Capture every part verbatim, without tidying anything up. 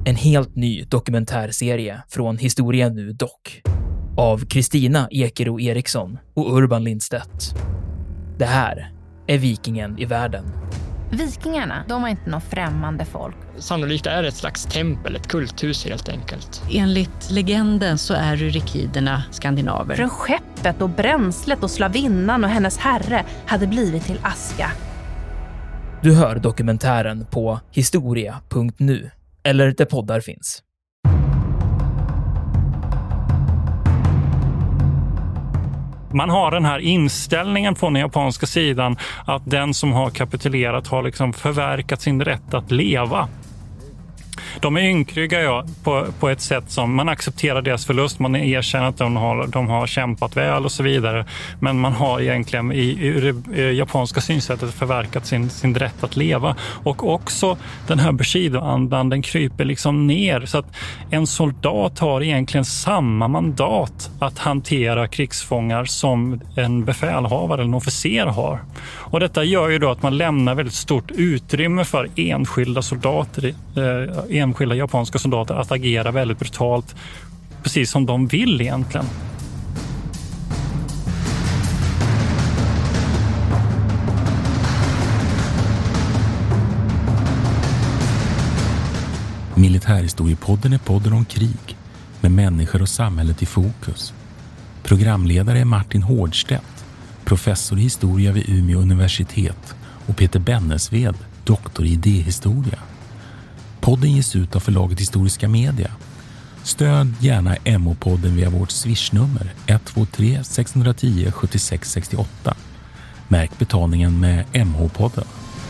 En helt ny dokumentärserie från Historia Nu Dock av Kristina Ekero Eriksson och Urban Lindstedt. Det här är Vikingen i världen. Vikingarna, de var inte någon främmande folk. Sannolikt är det ett slags tempel, ett kulthus helt enkelt. Enligt legenden så är rykiderna skandinaver. Från skeppet och bränslet och slavinnan och hennes herre hade blivit till aska. Du hör dokumentären på historia punkt nu eller där poddar finns. Man har den här inställningen på den japanska sidan att den som har kapitulerat har liksom förverkat sin rätt att leva. De är ynkrygga ja, på, på ett sätt som man accepterar deras förlust. Man erkänner att de har, de har kämpat väl och så vidare. Men man har egentligen i, i det japanska synsättet förverkat sin, sin rätt att leva. Och också den här Bushido-andan, den kryper liksom ner. Så att en soldat har egentligen samma mandat att hantera krigsfångar som en befälhavare eller en officer har. Och detta gör ju då att man lämnar väldigt stort utrymme för enskilda soldater, eh, enskilda japanska soldater att agera väldigt brutalt, precis som de vill egentligen. Militärhistoriepodden är podden om krig med människor och samhället i fokus. Programledare är Martin Hårdstedt, professor i historia vid Umeå universitet, och Peter Bennesved, doktor i idéhistoria. Podden ges ut av förlaget Historiska Media. Stöd gärna M O-podden via vårt swishnummer ett två tre sex ett noll sju sex sex åtta. Märk betalningen med M H-podden.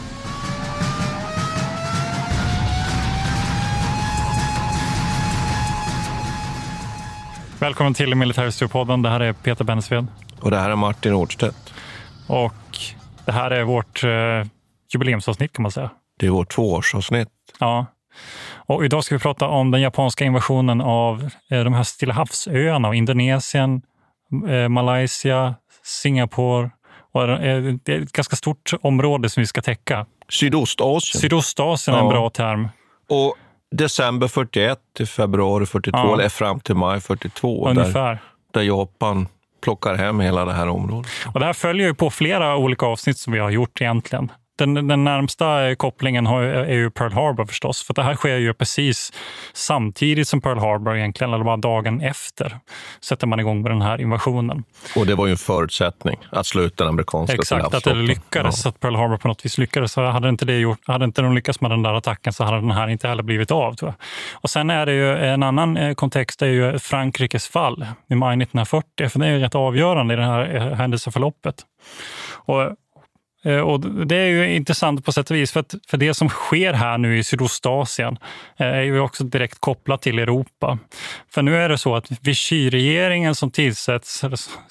Välkommen till Militärhistoriepodden. Det här är Peter Bennesved. Och det här är Martin Hårdstedt. Och det här är vårt eh, jubileumsavsnitt kan man säga. Det är vårt tvåårsavsnitt. Ja. Och idag ska vi prata om den japanska invasionen av eh, de här Stilla havsöarna och Indonesien, eh, Malaysia, Singapore. Och, eh, det är ett ganska stort område som vi ska täcka. Sydostasien. Sydostasien är en ja. bra term. Och december fyrtioett till februari fyrtiotvå, ja. eller fram till maj fyrtiotvå. Ungefär. Där, där Japan plockar hem hela det här området. Och det här följer ju på flera olika avsnitt som vi har gjort egentligen. Den, den närmsta kopplingen har, är ju Pearl Harbor förstås. För det här sker ju precis samtidigt som Pearl Harbor egentligen, eller bara dagen efter sätter man igång med den här invasionen. Och det var ju en förutsättning att sluta den amerikanska Exakt, att det lyckades, ja. Att Pearl Harbor på något vis lyckades. Så hade inte, det gjort, hade inte de lyckats med den där attacken så hade den här inte heller blivit av, tror jag. Och sen är det ju en annan kontext, det är ju Frankrikes fall i maj nittonhundrafyrtio. För det är ju rätt avgörande i det här händelseförloppet. Och Och det är ju intressant på sätt och vis för att för det som sker här nu i Sydostasien är ju också direkt kopplat till Europa. För nu är det så att Vichy-regeringen som tillsätts,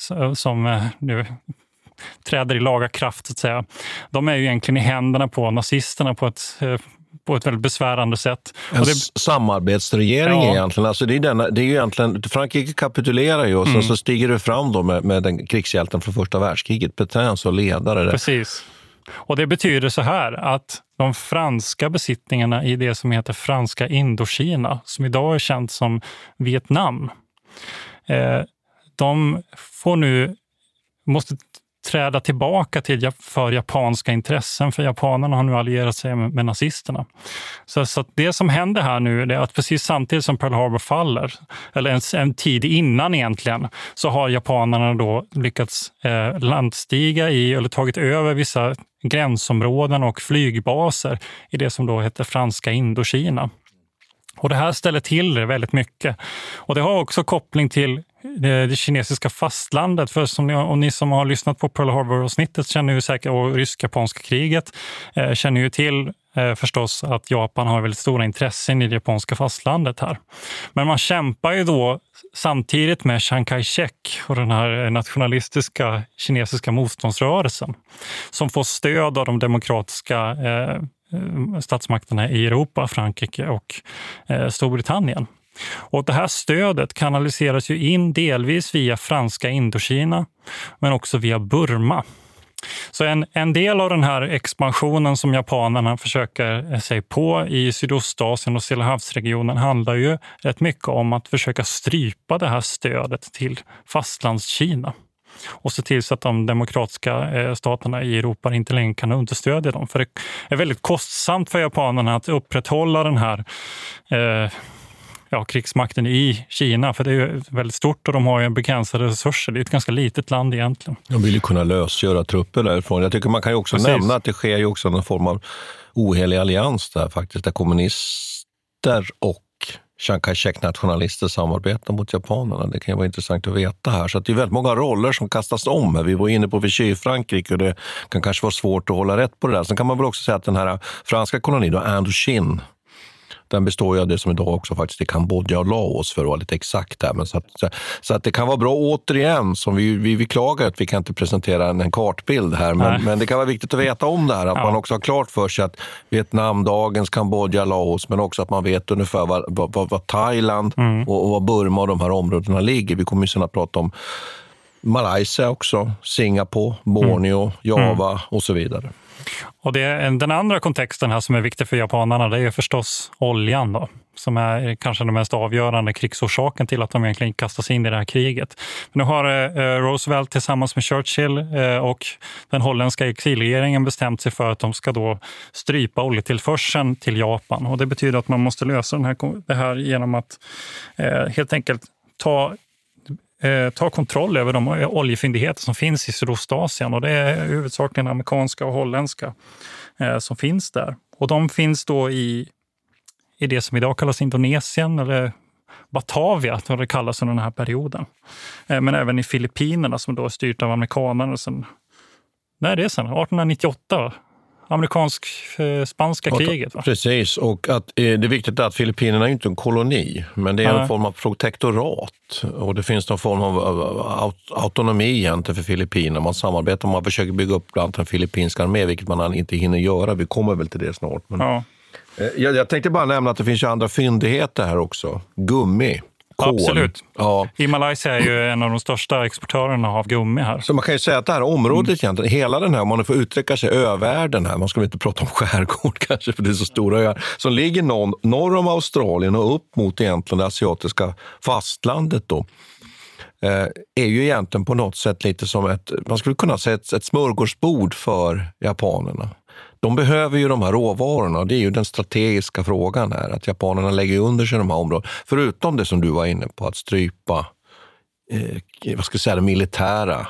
som nu träder i laga kraft så att säga, de är ju egentligen i händerna på nazisterna på ett på ett väldigt besvärande sätt. En och det, samarbetsregering ja. egentligen. Alltså det, är denna, det är ju egentligen, Frankrike kapitulerar ju och mm. så stiger det fram då med, med den krigshjälten från första världskriget, Pétain som ledare. Precis. Och det betyder så här att de franska besittningarna i det som heter franska Indokina, som idag är känt som Vietnam, eh, de får nu, måste träda tillbaka till för japanska intressen, för japanerna har nu allierat sig med, med nazisterna. Så, så att det som händer här nu är att precis samtidigt som Pearl Harbor faller, eller en, en tid innan egentligen, så har japanerna då lyckats eh, landstiga i eller tagit över vissa gränsområden och flygbaser i det som då heter franska Indokina. Och det här ställer till det väldigt mycket. Och det har också koppling till det, det kinesiska fastlandet. För som ni, och ni som har lyssnat på Pearl Harbor-avsnittet känner ju säkert, och rysk-japanska kriget eh, känner ju till eh, förstås att Japan har väldigt stora intressen i det japanska fastlandet här. Men man kämpar ju då samtidigt med Chiang Kai-shek och den här nationalistiska kinesiska motståndsrörelsen som får stöd av de demokratiska eh, statsmakterna i Europa, Frankrike och eh, Storbritannien. Och det här stödet kanaliseras ju in delvis via franska Indokina men också via Burma. Så en, en del av den här expansionen som japanerna försöker sig på i Sydostasien och Stillahavsregionen handlar ju rätt mycket om att försöka strypa det här stödet till fastlandskina och se till så att de demokratiska eh, staterna i Europa inte längre kan understödja dem. För det är väldigt kostsamt för japanerna att upprätthålla den här eh, ja, krigsmakten i Kina, för det är ju väldigt stort och de har ju begränsade resurser. Det är ett ganska litet land egentligen. De vill ju kunna lösgöra trupper därifrån. Jag tycker man kan ju också Precis. nämna att det sker ju också en form av ohelig allians där faktiskt, där kommunister och Chiang Kai-shek-nationalister samarbetar mot japanerna. Det kan ju vara intressant att veta här. Så att det är väldigt många roller som kastas om. Vi var inne på Vichy i Frankrike och det kan kanske vara svårt att hålla rätt på det där. Sen kan man väl också säga att den här franska kolonin, då, Indochine, den består ju av det som idag också faktiskt är Kambodja och Laos för att vara lite exakt där. Men så, att, så, så att det kan vara bra återigen, som vi, vi, vi klagar att vi kan inte presentera en, en kartbild här. Men, men det kan vara viktigt att veta om det här. Att ja. man också har klart för sig att Vietnam, dagens Kambodja, Laos, men också att man vet ungefär var, var, var, var Thailand mm. och, och var Burma och de här områdena ligger. Vi kommer ju sedan att prata om Malaysia också, Singapore, Borneo, mm. Java mm. och så vidare. Och det, den andra kontexten här som är viktig för japanerna, det är förstås oljan då, som är kanske den mest avgörande krigsorsaken till att de egentligen kastas in i det här kriget. Men nu har eh, Roosevelt tillsammans med Churchill eh, och den holländska exilregeringen bestämt sig för att de ska då strypa oljetillförseln till Japan. Och det betyder att man måste lösa den här, det här genom att eh, helt enkelt ta ta kontroll över de oljefyndigheter som finns i Sydostasien, och det är huvudsakligen amerikanska och holländska eh, som finns där. Och de finns då i, i det som idag kallas Indonesien eller Batavia, som det kallas under den här perioden. Eh, men även i Filippinerna som då är styrt av amerikanerna sedan, nej det är sedan arton nittioåtta, amerikansk-spanska eh, kriget. Va? Precis, och att, eh, det är viktigt att Filippinerna är inte en koloni, men det är en ja. form av protektorat. Och det finns någon form av, av autonomi egentligen för Filippinerna. Man samarbetar, man försöker bygga upp bland den filippinska armé, vilket man inte hinner göra. Vi kommer väl till det snart. Men, ja. eh, jag, jag tänkte bara nämna att det finns ju andra fyndigheter här också. Gummi. Kol. Absolut. Ja. I Malaysia är ju en av de största exportörerna av gummi här. Så man kan ju säga att det här området mm. egentligen, hela den här, om man får uttrycka sig övärlden här, man ska väl inte prata om skärgård kanske för det är så stora öar, som ligger norr, norr om Australien och upp mot egentligen det asiatiska fastlandet då, eh, är ju egentligen på något sätt lite som ett, man skulle kunna säga ett, ett smörgåsbord för japanerna. De behöver ju de här råvarorna och det är ju den strategiska frågan här, att japanerna lägger under sig de här områdena. Förutom det som du var inne på, att strypa eh, vad ska jag säga, det militära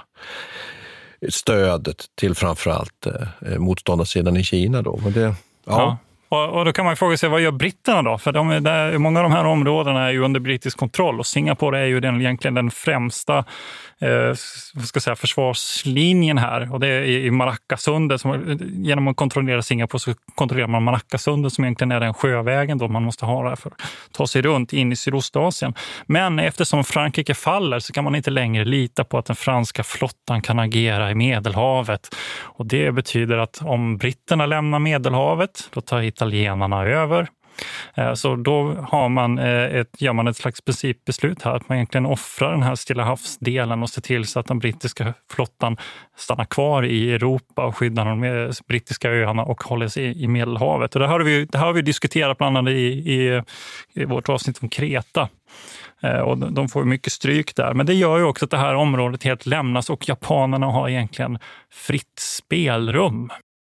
stödet till framförallt eh, motståndarsidan i Kina då. Men det, ja. ja. Och, och då kan man fråga sig, vad gör britterna då? För de är där, många av de här områdena är ju under brittisk kontroll och Singapore är ju den, egentligen den främsta eh, vad ska jag säga, försvarslinjen här. Och det är i Malaccasundet. Som, genom att kontrollera Singapore så kontrollerar man Malaccasundet som egentligen är den sjövägen då man måste ha där för att ta sig runt in i Sydostasien. Men eftersom Frankrike faller så kan man inte längre lita på att den franska flottan kan agera i Medelhavet. Och det betyder att om britterna lämnar Medelhavet, då tar italienarna över. Så då har man ett, gör man ett slags principbeslut här att man egentligen offrar den här Stilla havsdelen och ser till så att den brittiska flottan stannar kvar i Europa och skyddar de brittiska öarna och håller sig i Medelhavet. Och det har vi, det har vi diskuterat bland annat i, i, i vårt avsnitt om Kreta. Och de får mycket stryk där. Men det gör ju också att det här området helt lämnas och japanerna har egentligen fritt spelrum.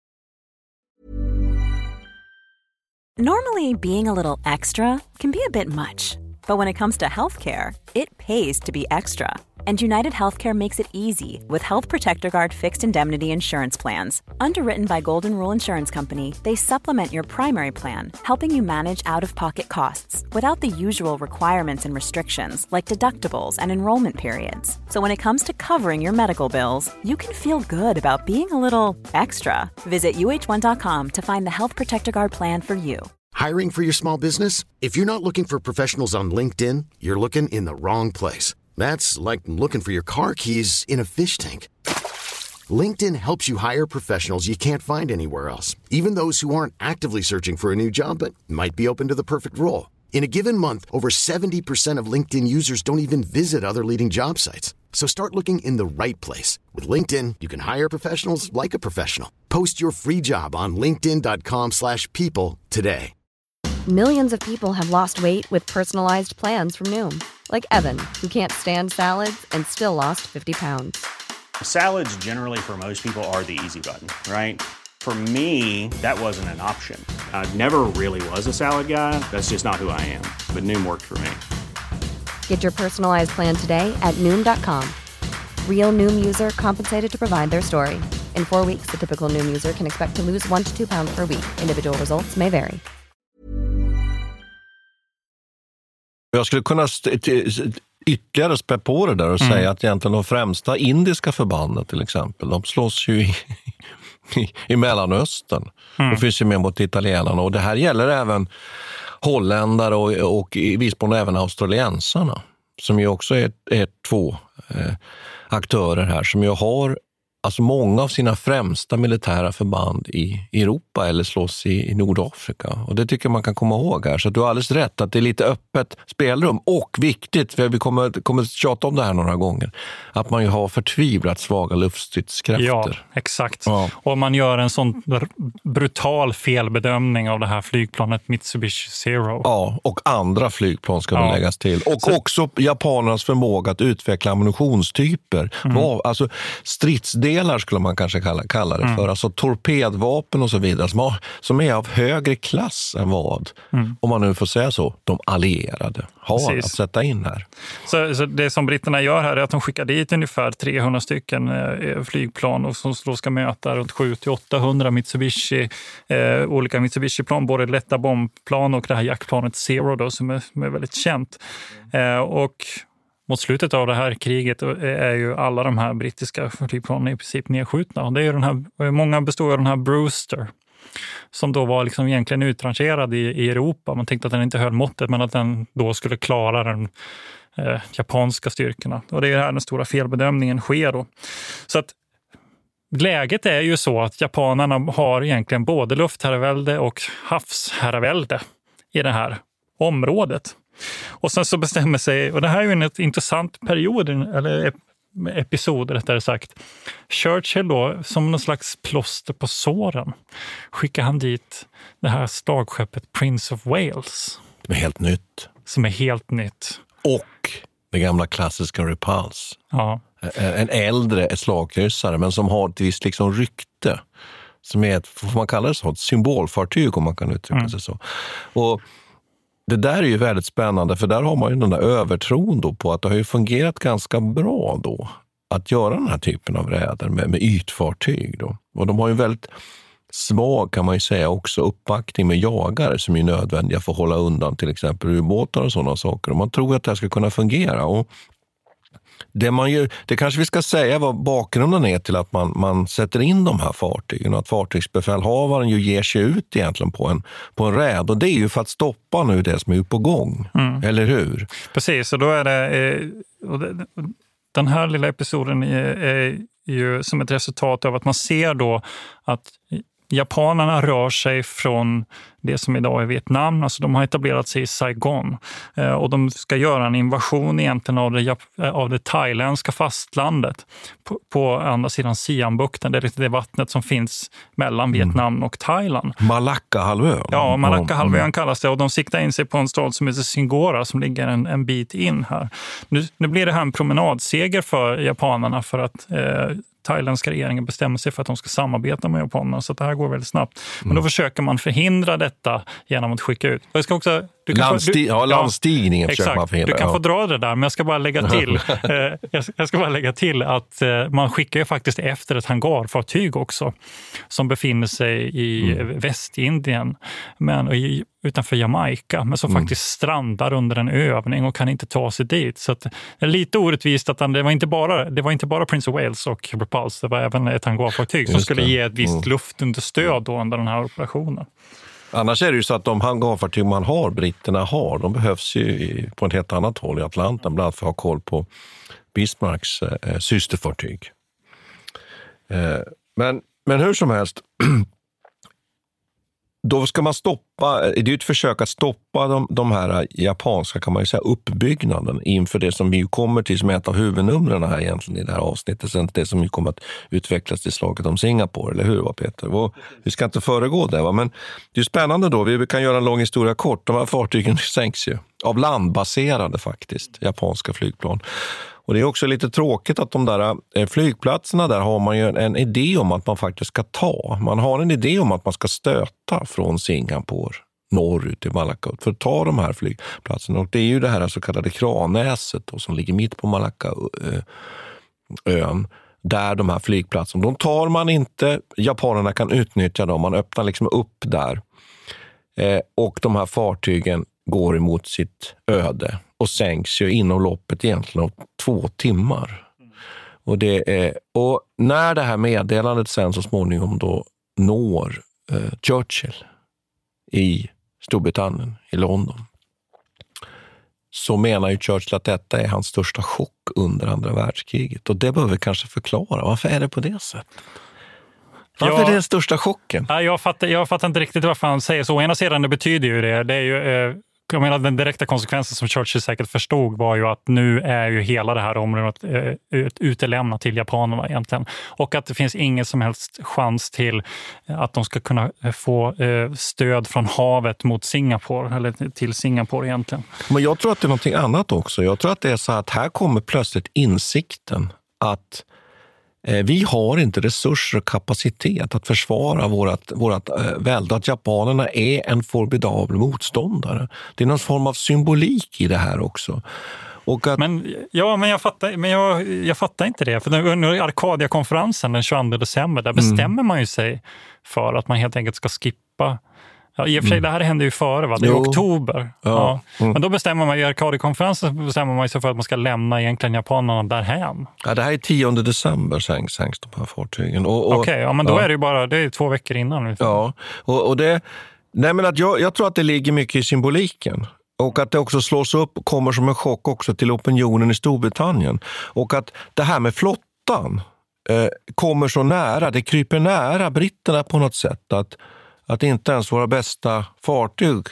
Normally, being a little extra can be a bit much, but when it comes to healthcare, it pays to be extra. And United Healthcare makes it easy with Health Protector Guard fixed indemnity insurance plans. Underwritten by Golden Rule Insurance Company, they supplement your primary plan, helping you manage out-of-pocket costs without the usual requirements and restrictions like deductibles and enrollment periods. So when it comes to covering your medical bills, you can feel good about being a little extra. Visit U H one dot com to find the Health Protector Guard plan for you. Hiring for your small business? If you're not looking for professionals on LinkedIn, you're looking in the wrong place. That's like looking for your car keys in a fish tank. LinkedIn helps you hire professionals you can't find anywhere else, even those who aren't actively searching for a new job but might be open to the perfect role. In a given month, over seventy percent of LinkedIn users don't even visit other leading job sites. So start looking in the right place. With LinkedIn, you can hire professionals like a professional. Post your free job on linkedin dot com slash people today. Millions of people have lost weight with personalized plans from Noom. Like Evan, who can't stand salads and still lost fifty pounds. Salads generally for most people are the easy button, right? For me, that wasn't an option. I never really was a salad guy. That's just not who I am. But Noom worked for me. Get your personalized plan today at Noom dot com. Real Noom user compensated to provide their story. In four weeks, the typical Noom user can expect to lose one to two pounds per week. Individual results may vary. Jag skulle kunna st- ytterligare spä på det där och mm. säga att egentligen de främsta indiska förbanden till exempel, de slåss ju i, i, i Mellanöstern. Mm. Och finns ju med mot italienarna. Och det här gäller även holländare och, och i viss mån även australiensarna. Som ju också är, är två eh, aktörer här som ju har alltså många av sina främsta militära förband i Europa eller slåss i, i Nordafrika. Och det tycker man kan komma ihåg här. Så du har alldeles rätt att det är lite öppet spelrum. Och viktigt, för vi kommer, kommer tjata om det här några gånger, att man ju har förtvivlat svaga luftstridskrafter. Ja, exakt. Ja. Och man gör en sån brutal felbedömning av det här flygplanet Mitsubishi Zero. Ja, och andra flygplan ska ja. läggas till. Och Så... också japanernas förmåga att utveckla ammunitionstyper. Mm. Var, alltså stridsdelar delar skulle man kanske kalla, kalla det för. Mm. Alltså torpedvapen och så vidare som, har, som är av högre klass än vad, mm. om man nu får säga så, de allierade har Precis. att sätta in här. Så, så det som britterna gör här är att de skickar dit ungefär trehundra stycken eh, flygplan och som då ska möta runt sju till åttahundra Mitsubishi, eh, olika Mitsubishi-plan, både lätta bombplan och det här jaktplanet Zero då, som är, som är väldigt känt. Eh, och mot slutet av det här kriget är ju alla de här brittiska flygplanen i princip nedskjutna. Och det är ju den här, många består av den här Brewster som då var liksom egentligen utrangerad i, i Europa. Man tänkte att den inte höll måttet men att den då skulle klara den eh, japanska styrkorna. Och det är här den stora felbedömningen sker då. Så att läget är ju så att japanerna har egentligen både luftherravälde och havsherravälde i det här området. Och sen så bestämmer sig, och det här är ju en intressant period, eller episod rättare sagt. Churchill då, som någon slags plåster på såren, skickar han dit det här slagskeppet Prince of Wales. Som är helt nytt. Som är helt nytt. Och det gamla klassiska Repulse. Ja. En äldre slagkryssare, men som har ett visst liksom rykte. Som är ett, får man kalla det så, ett symbolfartyg om man kan uttrycka mm. sig så. Och det där är ju väldigt spännande, för där har man ju den där övertron då på att det har ju fungerat ganska bra då att göra den här typen av räder med, med ytfartyg då. Och de har ju väldigt svag, kan man ju säga, också uppbackning med jagare som är nödvändiga för att hålla undan till exempel ubåtar och sådana saker. Och man tror att det här ska kunna fungera. Och det, man gör, det kanske vi ska säga vad bakgrunden är till att man, man sätter in de här fartygen. Att fartygsbefälhavaren ju ger sig ut egentligen på en, på en räd. Och det är ju för att stoppa nu det som är på gång. Mm. Eller hur? Precis, och då är det... Och det den här lilla episoden är, är ju som ett resultat av att man ser då att japanerna rör sig från det som idag är Vietnam. Alltså de har etablerat sig i Saigon. Eh, och de ska göra en invasion egentligen av det, av det thailändska fastlandet på, på andra sidan Siambukten. Det är lite det vattnet som finns mellan Vietnam mm. och Thailand. Malacca-halvön. Ja, Malacca-halvön mm. kallas det. Och de siktar in sig på en stad som heter Singora som ligger en, en bit in här. Nu, nu blir det här en promenadseger för japanerna för att eh, thailändska regeringen bestämmer sig för att de ska samarbeta med japanerna, så att det här går väldigt snabbt. Men då försöker man förhindra detta genom att skicka ut. Jag ska också, du kan Landsti- få, du, ja, landstigningen ja, försöker man förhindra. Du kan ja. få dra det där, men jag ska bara lägga till eh, jag ska bara lägga till att eh, man skickar ju faktiskt efter ett hangarfartyg också som befinner sig i mm. Västindien men i, utanför Jamaica, men som mm. faktiskt strandar under en övning och kan inte ta sig dit. Så att, det är lite orättvist att det var inte bara, det var inte bara Prince of Wales och Repulse, det var även ett hangarfartyg som skulle ge ett visst mm. luftunderstöd då under den här operationen. Annars är det ju så att de hangarfartyg man har, britterna har, de behövs ju på ett helt annat håll i Atlanten, bland annat för att ha koll på Bismarcks eh, systerfartyg. Eh, men, men hur som helst, då ska man stoppa, det är ju ett försök att stoppa de, de här japanska, kan man ju säga, uppbyggnaden inför det som vi kommer till som är ett av huvudnumren här egentligen i det här avsnittet, sen det som ju kommer att utvecklas till slaget om Singapore, eller hur, va, Peter? Och vi ska inte föregå det, va? Men det är spännande då, vi kan göra en lång historia kort, de här fartygen sänks ju av landbaserade faktiskt, japanska flygplan. Och det är också lite tråkigt att de där flygplatserna där har man ju en idé om att man faktiskt ska ta. Man har en idé om att man ska stöta från Singapore norrut till Malacca för att ta de här flygplatserna. Och det är ju det här så kallade Kranäset då, som ligger mitt på Malacca-ön. Där de här flygplatserna, de tar man inte, japanerna kan utnyttja dem, man öppnar liksom upp där. Eh, och de här fartygen går emot sitt öde och sänks ju inom loppet egentligen av två timmar. Och, det är, och när det här meddelandet sen så småningom då når eh, Churchill i Storbritannien, i London, så menar ju Churchill att detta är hans största chock under andra världskriget. Och det behöver vi kanske förklara. Varför är det på det sättet? Varför ja, är det den största chocken? Ja, jag, fattar, jag fattar inte riktigt varför han säger så. Å ena sidan det betyder ju det. Det är ju... Eh... Jag menar, den direkta konsekvensen som Churchill säkert förstod var ju att nu är ju hela det här området eh, utelämnat till japanerna egentligen. Och att det finns ingen som helst chans till att de ska kunna få eh, stöd från havet mot Singapore, eller till Singapore egentligen. Men jag tror att det är någonting annat också. Jag tror att det är så att här kommer plötsligt insikten att vi har inte resurser och kapacitet att försvara vårat, vårat välde. Att japanerna är en formidabel motståndare. Det är någon form av symbolik i det här också. Och att... men, ja, men, jag, fattar, men jag, jag fattar inte det. För under Arcadia-konferensen den tjugoandra december, där bestämmer mm. man ju sig för att man helt enkelt ska skippa. Ja, i och för sig, mm. det här hände ju före, va? Det är oktober. Ja. Ja. Mm. Men då bestämmer man, i Arcadia-konferensen bestämmer man sig för att man ska lämna egentligen japanerna därhän. Ja, det här är tionde december sänks, sänks de här fartygen. Okej, okay, ja, men då ja. är det ju bara det är två veckor innan. Ungefär. Ja, och, och det... Nej, men att jag, jag tror att det ligger mycket i symboliken. Och att det också slås upp och kommer som en chock också till opinionen i Storbritannien. Och att det här med flottan eh, kommer så nära, det kryper nära britterna på något sätt. Att Att inte ens våra bästa fartyg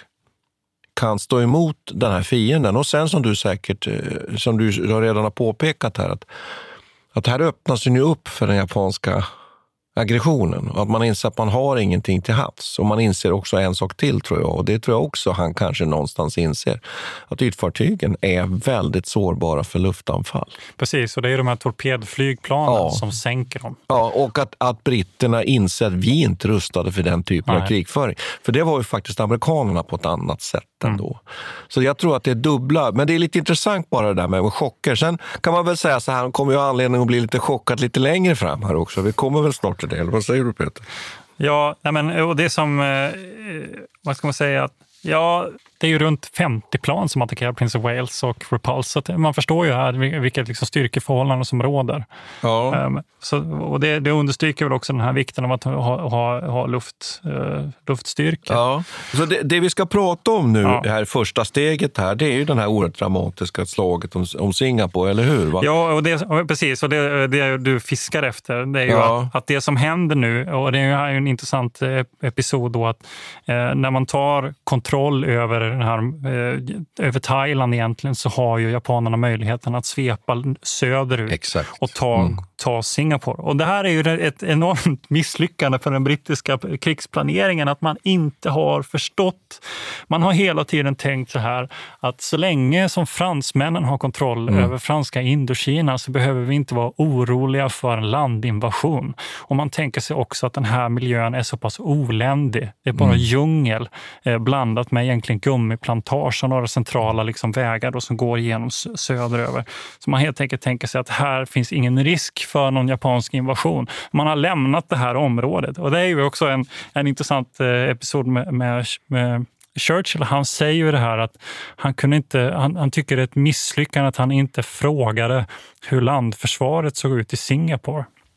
kan stå emot den här fienden. Och sen som du säkert, som du redan har påpekat här, att, att här öppnas ju upp för den japanska aggressionen. Och att man inser att man har ingenting till havs. Och man inser också en sak till, tror jag. Och det tror jag också han kanske någonstans inser. Att ytfartygen är väldigt sårbara för luftanfall. Precis, och det är de här torpedflygplanen ja. som sänker dem. Ja, och att, att britterna inser att vi inte rustade för den typen Nej. av krigföring. För det var ju faktiskt amerikanerna på ett annat sätt ändå. Mm. Så jag tror att det är dubbla. Men det är lite intressant bara det där med chocker. Sen kan man väl säga så här, han kommer ju anledning att bli lite chockad lite längre fram här också. Vi kommer väl snart till det. Eller vad säger du, Peter? Ja, men, och det som, eh, vad ska man säga, att ja, det är ju runt femtio plan som attackerar Prince of Wales och Repulse. Så man förstår ju här vilket liksom styrkeförhållanden som råder. Ja. Um, så, och det, det understryker väl också den här vikten av att ha, ha, ha luft, uh, luftstyrka. Ja. Så det, det vi ska prata om nu, ja. det här första steget här, det är ju den här oerhört dramatiska slaget om, om Singapore, eller hur? Va? Ja, och det, precis. Och det, det du fiskar efter, det är ju ja. att, att det som händer nu, och det är ju en intressant episod då, att eh, när man tar kontroll över den här, eh, över Thailand egentligen, så har ju japanerna möjligheten att svepa söderut Exakt. och ta, mm. ta Singapore. Och det här är ju ett enormt misslyckande för den brittiska krigsplaneringen, att man inte har förstått. Man har hela tiden tänkt så här, att så länge som fransmännen har kontroll mm. över franska Indokina, så behöver vi inte vara oroliga för en landinvasion. Och man tänker sig också att den här miljön är så pass oländig. Det är bara mm. djungel eh, blandat med egentligen gummiplantage och några centrala liksom vägar då som går igenom söderöver. Så man helt enkelt tänker sig att här finns ingen risk för någon japansk invasion. Man har lämnat det här området. Och det är ju också en, en intressant eh, episod med, med, med Churchill. Han säger ju det här att han kunde inte, han, han tycker det är ett misslyckande att han inte frågade hur landförsvaret såg ut i Singapore.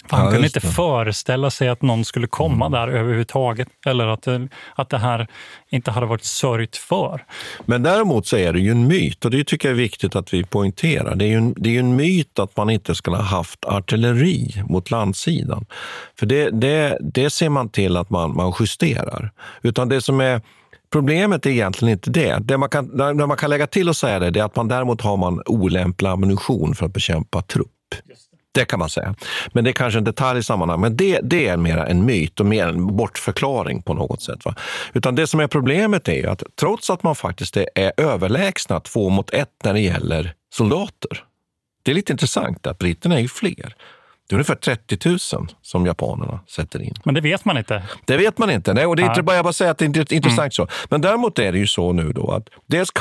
För han ja, kunde inte det. föreställa sig att någon skulle komma mm. där överhuvudtaget. Eller att det, att det här inte hade varit sörjt för. Men däremot så är det ju en myt, och det tycker jag är viktigt att vi poängterar. Det är ju en, det är ju en myt att man inte skulle ha haft artilleri mot landsidan. För det, det, det ser man till att man, man justerar. Utan det som är problemet är egentligen inte det. Det man kan, det man kan lägga till och säga det, det är att man däremot har man olämplig ammunition för att bekämpa trupp. Det kan man säga. Men det är kanske en detalj i sammanhang. Men det, det är mer en myt och mer en bortförklaring på något sätt. Va? Utan det som är problemet är ju att trots att man faktiskt är, är överlägsna två mot ett när det gäller soldater. Det är lite intressant att britterna är ju fler. Det är ungefär trettio tusen som japanerna sätter in. Men det vet man inte. Det vet man inte. Nej, och det är inte bara jag bara säga att det är intressant mm. så. Men däremot är det ju så nu då att dels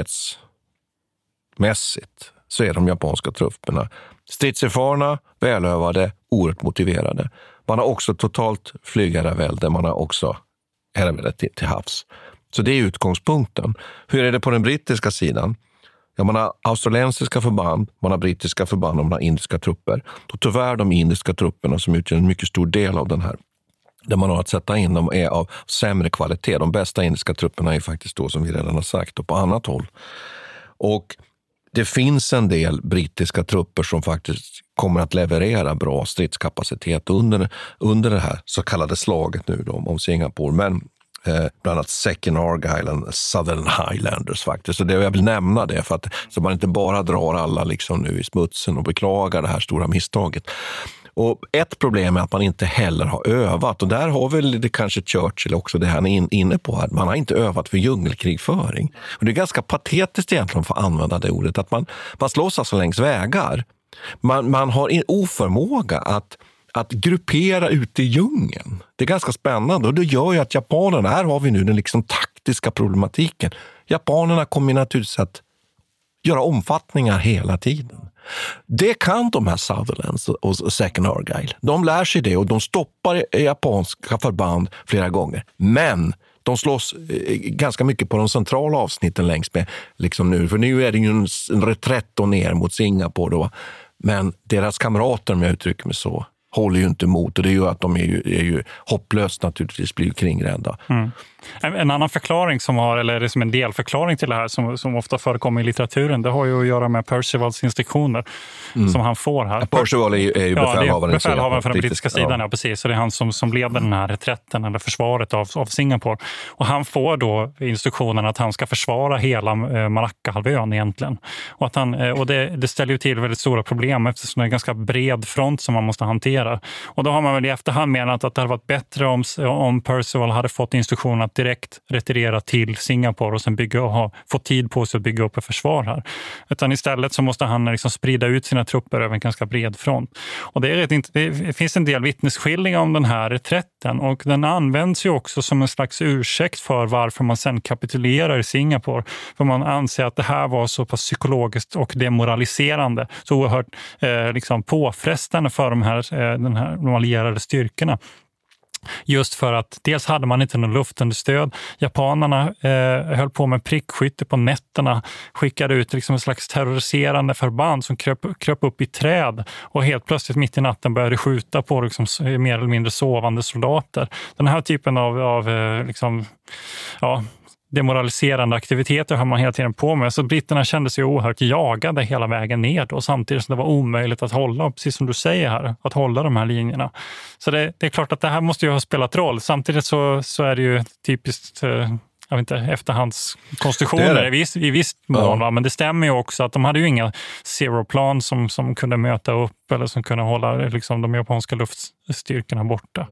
kvalitetsmässigt så är de japanska trupperna stridserfarna, välövade, oerhört motiverade. Man har också totalt flygherravälde, man har också herravälde till, till havs. Så det är utgångspunkten. Hur är det på den brittiska sidan? Ja, man har australiensiska förband, man har brittiska förband och man har indiska trupper. Och tyvärr de indiska trupperna som utgör en mycket stor del av den här, där man har att sätta in dem, är av sämre kvalitet. De bästa indiska trupperna är faktiskt då, som vi redan har sagt, och på annat håll. Och det finns en del brittiska trupper som faktiskt kommer att leverera bra stridskapacitet under, under det här så kallade slaget nu då, om Singapore. Men eh, bland annat Second Argyle och Southern Highlanders faktiskt. Så det, jag vill nämna det för att så man inte bara drar alla liksom nu i smutsen och beklagar det här stora misstaget. Och ett problem är att man inte heller har övat, och där har väl det kanske Churchill också det han är inne på här. Man har inte övat för djungelkrigföring. Och det är ganska patetiskt egentligen för att använda det ordet, att man, man slåss alltså längs vägar. Man, man har en oförmåga att, att gruppera ute i djungeln. Det är ganska spännande, och det gör ju att japanerna, här har vi nu den liksom taktiska problematiken. Japanerna kommer naturligtvis att göra omfattningar hela tiden. Det kan de här Sutherlands och Second Argyle. De lär sig det och de stoppar japanska förband flera gånger. Men de slåss ganska mycket på de centrala avsnitten längs med liksom nu. För nu är det ju en, en reträtt och ner mot Singapore då. Men deras kamrater, om jag uttrycker mig så, håller ju inte emot, och det gör att de är ju, är ju hopplöst naturligtvis blir kringrädda. Mm. En, en annan förklaring som har, eller det är som en delförklaring till det här som, som ofta förekommer i litteraturen, det har ju att göra med Percivals instruktioner mm. som han får här. Ja, Percival är ju, är ju befälhavaren, ja, det är befälhavaren för den brittiska brittiska sidan, ja. ja precis. Så det är han som, som leder den här reträtten eller försvaret av, av Singapore. Och han får då instruktionen att han ska försvara hela eh, Malaccahalvön egentligen. Och, att han, eh, och det, det ställer ju till väldigt stora problem eftersom det är en ganska bred front som man måste hantera. Och då har man väl i efterhand menat att det hade varit bättre om, om Percival hade fått instruktionen att direkt retirera till Singapore och sen bygga och ha, få tid på sig att bygga upp ett försvar här. Utan istället så måste han liksom sprida ut sina trupper över en ganska bred front. Och det, är rätt, det finns en del vittnesskildringar om den här reträtten, och den används ju också som en slags ursäkt för varför man sen kapitulerar i Singapore. För man anser att det här var så pass psykologiskt och demoraliserande, så oerhört eh, liksom påfrestande för de här, eh, den här de allierade styrkorna. Just för att dels hade man inte någon luftunderstöd. Japanerna eh, höll på med prickskytte på nätterna, skickade ut liksom en slags terroriserande förband som kröp, kröp upp i träd och helt plötsligt mitt i natten började skjuta på liksom, mer eller mindre sovande soldater. Den här typen av, av eh, liksom, ja, demoraliserande aktiviteter har man hela tiden på med. Så britterna kände sig oerhört jagade hela vägen ner, och samtidigt som det var omöjligt att hålla, precis som du säger här, att hålla de här linjerna. Så det, det är klart att det här måste ju ha spelat roll. Samtidigt så, så är det ju typiskt, jag vet inte, efterhandskonstruktioner i viss, i viss mån. Ja. Va? Men det stämmer ju också att de hade ju inga zero-plan som, som kunde möta upp eller som kunde hålla liksom, de japanska luftstyrkorna borta.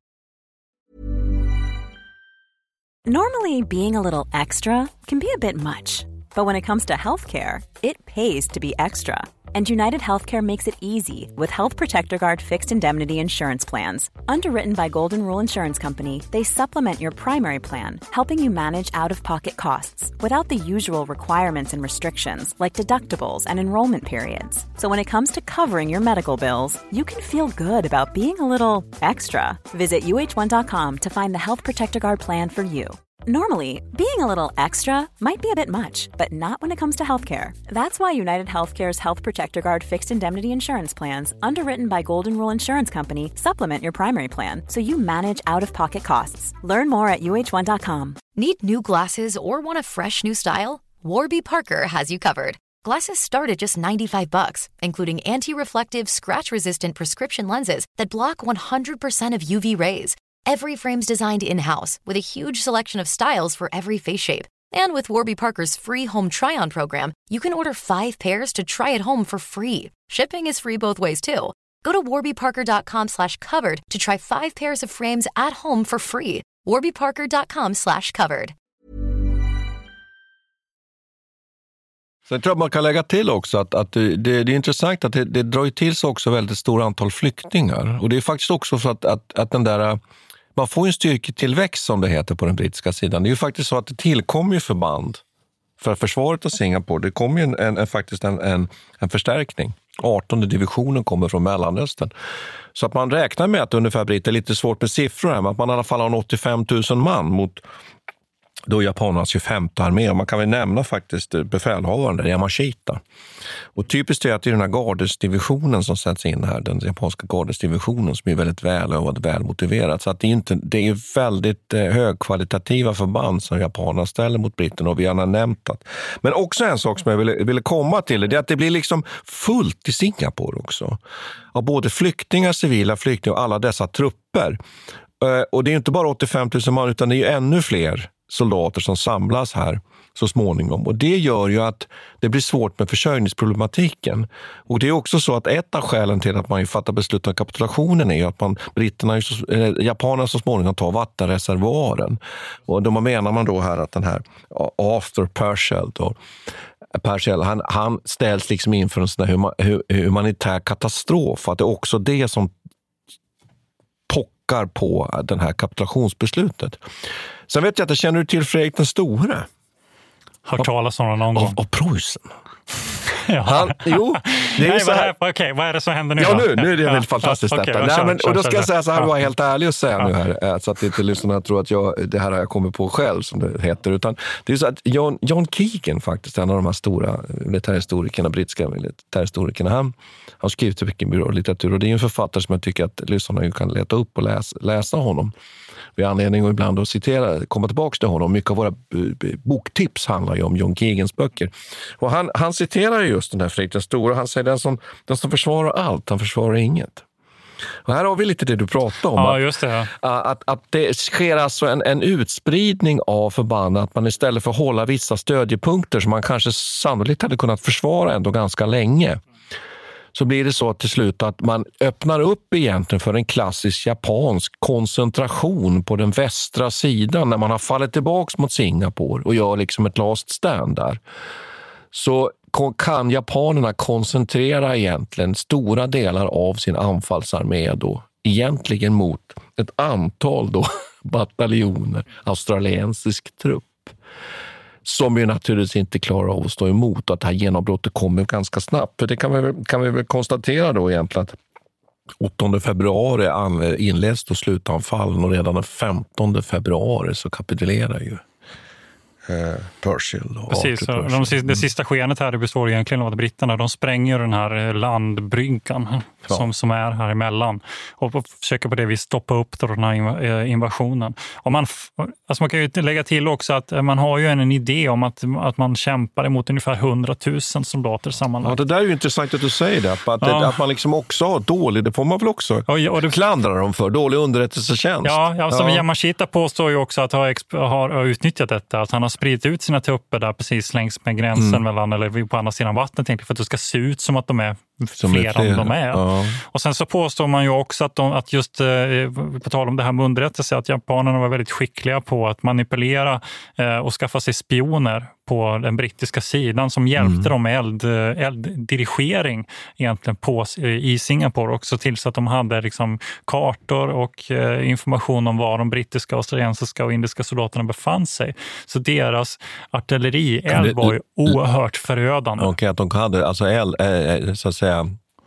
Normally, being a little extra can be a bit much, but when it comes to healthcare, it pays to be extra. And United Healthcare makes it easy with Health Protector Guard fixed indemnity insurance plans. Underwritten by Golden Rule Insurance Company, they supplement your primary plan, helping you manage out-of-pocket costs without the usual requirements and restrictions like deductibles and enrollment periods. So when it comes to covering your medical bills, you can feel good about being a little extra. Visit U H one dot com to find the Health Protector Guard plan for you. Normally, being a little extra might be a bit much, but not when it comes to healthcare. That's why United Healthcare's Health Protector Guard fixed indemnity insurance plans, underwritten by Golden Rule Insurance Company, supplement your primary plan so you manage out-of-pocket costs. Learn more at U H one dot com. Need new glasses or want a fresh new style? Warby Parker has you covered. Glasses start at just ninety-five bucks, including anti-reflective, scratch-resistant prescription lenses that block one hundred percent of U V rays. Every frame's designed in-house with a huge selection of styles for every face shape. And with Warby Parker's free home try-on program, you can order five pairs to try at home for free. Shipping is free both ways too. Go to warbyparker.com slash covered to try five pairs of frames at home for free. warbyparker.com slash covered. Sen tror jag man kan lägga till också att, att det, det är intressant att det, det drar till sig också väldigt stora antal flyktingar. Och det är faktiskt också så att, att, att den där, man får en styrketillväxt som det heter på den brittiska sidan. Det är ju faktiskt så att det tillkommer ju förband för försvaret av Singapore. Det kommer ju en, en, en, faktiskt en, en, en förstärkning. artonde divisionen kommer från Mellanöstern. Så att man räknar med att ungefär Britt är lite svårt med siffror här, men att man i alla fall har åttiofem tusen man mot då japanernas tjugofemte armé. Man kan väl nämna faktiskt befälhavaren där, Yamashita. Och typiskt är att det är den här gardesdivisionen som sätts in här, den japanska gardesdivisionen som är väldigt väl och väl motiverad. Så att det är, inte, det är väldigt eh, högkvalitativa förband som japanerna ställer mot britterna, och vi har nämnt att. Men också en sak som jag ville, ville komma till, det är att det blir liksom fullt i Singapore också. Av både flyktingar, civila flyktingar och alla dessa trupper. Eh, och det är inte bara åttiofem tusen man, utan det är ju ännu fler soldater som samlas här så småningom. Och det gör ju att det blir svårt med försörjningsproblematiken. Och det är också så att ett av skälen till att man ju fattar beslut om kapitulationen är ju att man, britterna, äh, japanerna så småningom tar vattenreservoaren. Och då menar man då här att den här Arthur Purcell då, Purcell, han, han ställs liksom inför en sån här huma, hu, humanitär katastrof. Att det är också det som pockar på den här kapitulationsbeslutet. Sen vet jag att jag känner du till Fredrik den store. Hört talas om honom någon gång. Av, av Preussen. Ja. Han, jo, det är Nej, så här. Okej, okay, vad är det som händer nu ja, då? nu, nu är det ja, väldigt fantastiskt ja, detta. okay, Nej, kör, men, kör, och då ska kör, jag säga så här, ja. var helt ärlig och säga ja. nu här, så att inte lyssnarna tror att jag, det här har jag kommit på själv som det heter. Utan det är så att John, John Keegan faktiskt, en av de här stora militärhistorikerna, brittiska militärhistorikerna, han har skrivit mycket byrålitteratur, och det är en författare som jag tycker att lyssnarna kan leta upp och läsa, läsa honom. Vi har anledning att ibland att citera, komma tillbaka till honom. Mycket av våra boktips handlar ju om John Keegans böcker. Och han, han citerar just den här Fredrik den store. Han säger den som, den som försvarar allt, han försvarar inget. Och här har vi lite det du pratade om. Ja, just det. Att, att, att det sker alltså en, en utspridning av förband. Att man istället för att hålla vissa stödjepunkter som man kanske sannolikt hade kunnat försvara ändå ganska länge, så blir det så till slut att man öppnar upp egentligen för en klassisk japansk koncentration på den västra sidan när man har fallit tillbaka mot Singapore och gör liksom ett last stand där. Så kan japanerna koncentrera egentligen stora delar av sin anfallsarmé då egentligen mot ett antal då bataljoner australiensisk trupp. Som ju naturligtvis inte klarar av att stå emot, att det här genombrottet kommer ganska snabbt. För det kan vi, kan vi väl konstatera då egentligen att åttonde februari inleds då slutanfallen, och redan den femtonde februari så kapitulerar ju eh, Purcell. Och Precis, så de, de, det sista skenet här består egentligen av att britterna, de spränger den här landbryggan ja. som, som är här emellan och försöker på det vis stoppa upp den här invasionen. Och man, alltså man kan ju lägga till också att man har ju en, en idé om att, att man kämpar emot ungefär hundratusen soldater sammanlagt. Ja, det där är ju intressant att du säger det. Att, ja. att man liksom också har dålig, det får man väl också och, och det, klandra dem för, dålig underrättelsetjänst. Ja, ja, som ja. Yamashita påstår ju också att ha, har utnyttjat detta, att han har spridit ut sina trupper där precis längs med gränsen mm. mellan, eller på andra sidan vattnet egentligen, för att det ska se ut som att de är som fler, fler än de är. Ja. Och sen så påstår man ju också att, de, att just eh, på tal om det här med underrättelse, att japanerna var väldigt skickliga på att manipulera eh, och skaffa sig spioner på den brittiska sidan som hjälpte mm. dem med eld, elddirigering egentligen på, i Singapore också, till så att de hade liksom kartor och eh, information om var de brittiska, australiensiska och indiska soldaterna befann sig. Så deras artillerield var ju oerhört förödande. Okej, okay, att de hade alltså eld, äh, så att säga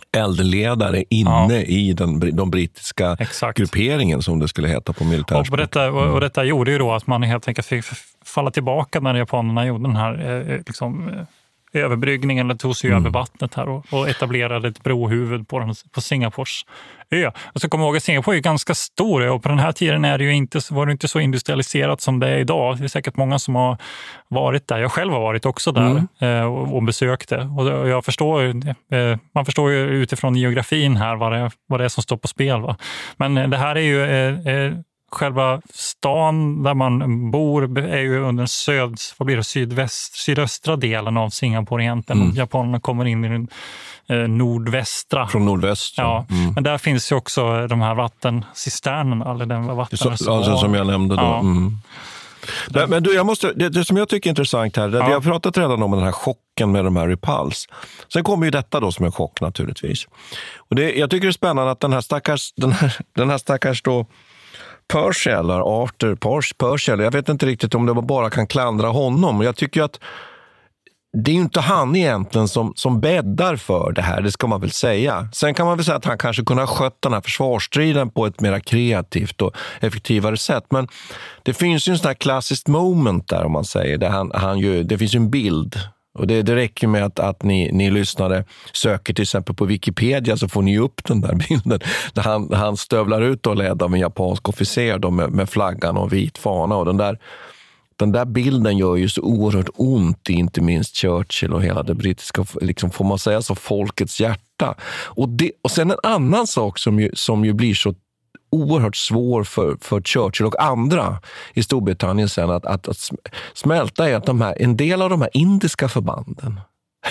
eldledare inne ja. i den de brittiska Exakt. grupperingen som det skulle heta på militärspråk. Och, detta, och, och detta gjorde ju då att man helt enkelt fick falla tillbaka när japanerna gjorde den här eh, liksom, eh, överbryggningen, eller tog sig mm. över vattnet här och, och etablerade ett brohuvud på, den, på Singapores ö. Och så kommer jag ihåg att Singapore är ganska stor och på den här tiden är det ju inte, var det inte så industrialiserat som det är idag. Det är säkert många som har varit där. Jag själv har varit också där mm. eh, och, och besökte. Och jag förstår, eh, man förstår ju utifrån geografin här vad det, vad det är som står på spel. Va? Men det här är ju... Eh, eh, Själva stan där man bor är ju under den söd, vad blir det, sydväst, sydöstra delen av Singapore egentligen. Mm. Japanerna kommer in i den eh, nordvästra. Från nordväst. Ja, mm. Men där finns ju också de här vattencisternerna, eller den vatten så, som, alltså, som jag nämnde då. Ja. Mm. Det, men du, jag måste, det, det som jag tycker är intressant här, det, ja. vi har pratat redan om den här chocken med de här Repulse. Sen kommer ju detta då som en chock naturligtvis. Och det, jag tycker det är spännande att den här stackars, den här, den här stackars då Purcell eller Arthur Purcell, jag vet inte riktigt om det bara kan klandra honom. Jag tycker att det är ju inte han egentligen som, som bäddar för det här, det ska man väl säga. Sen kan man väl säga att han kanske kunde ha skött den här försvarsstriden på ett mer kreativt och effektivare sätt. Men det finns ju en sån här klassiskt moment där, om man säger. Där han, han ju, det finns ju en bild. Och det, det räcker med att, att ni, ni lyssnare söker till exempel på Wikipedia, så får ni upp den där bilden där han, han stövlar ut och led av en japansk officer då med, med flaggan och vit fana. Och den där, den där bilden gör ju så oerhört ont i inte minst Churchill och hela det brittiska, liksom, får man säga så, folkets hjärta. Och, det, och sen en annan sak som ju, som ju blir så oerhört svår för, för Churchill och andra i Storbritannien sen att, att, att smälta är att de här, en del av de här indiska förbanden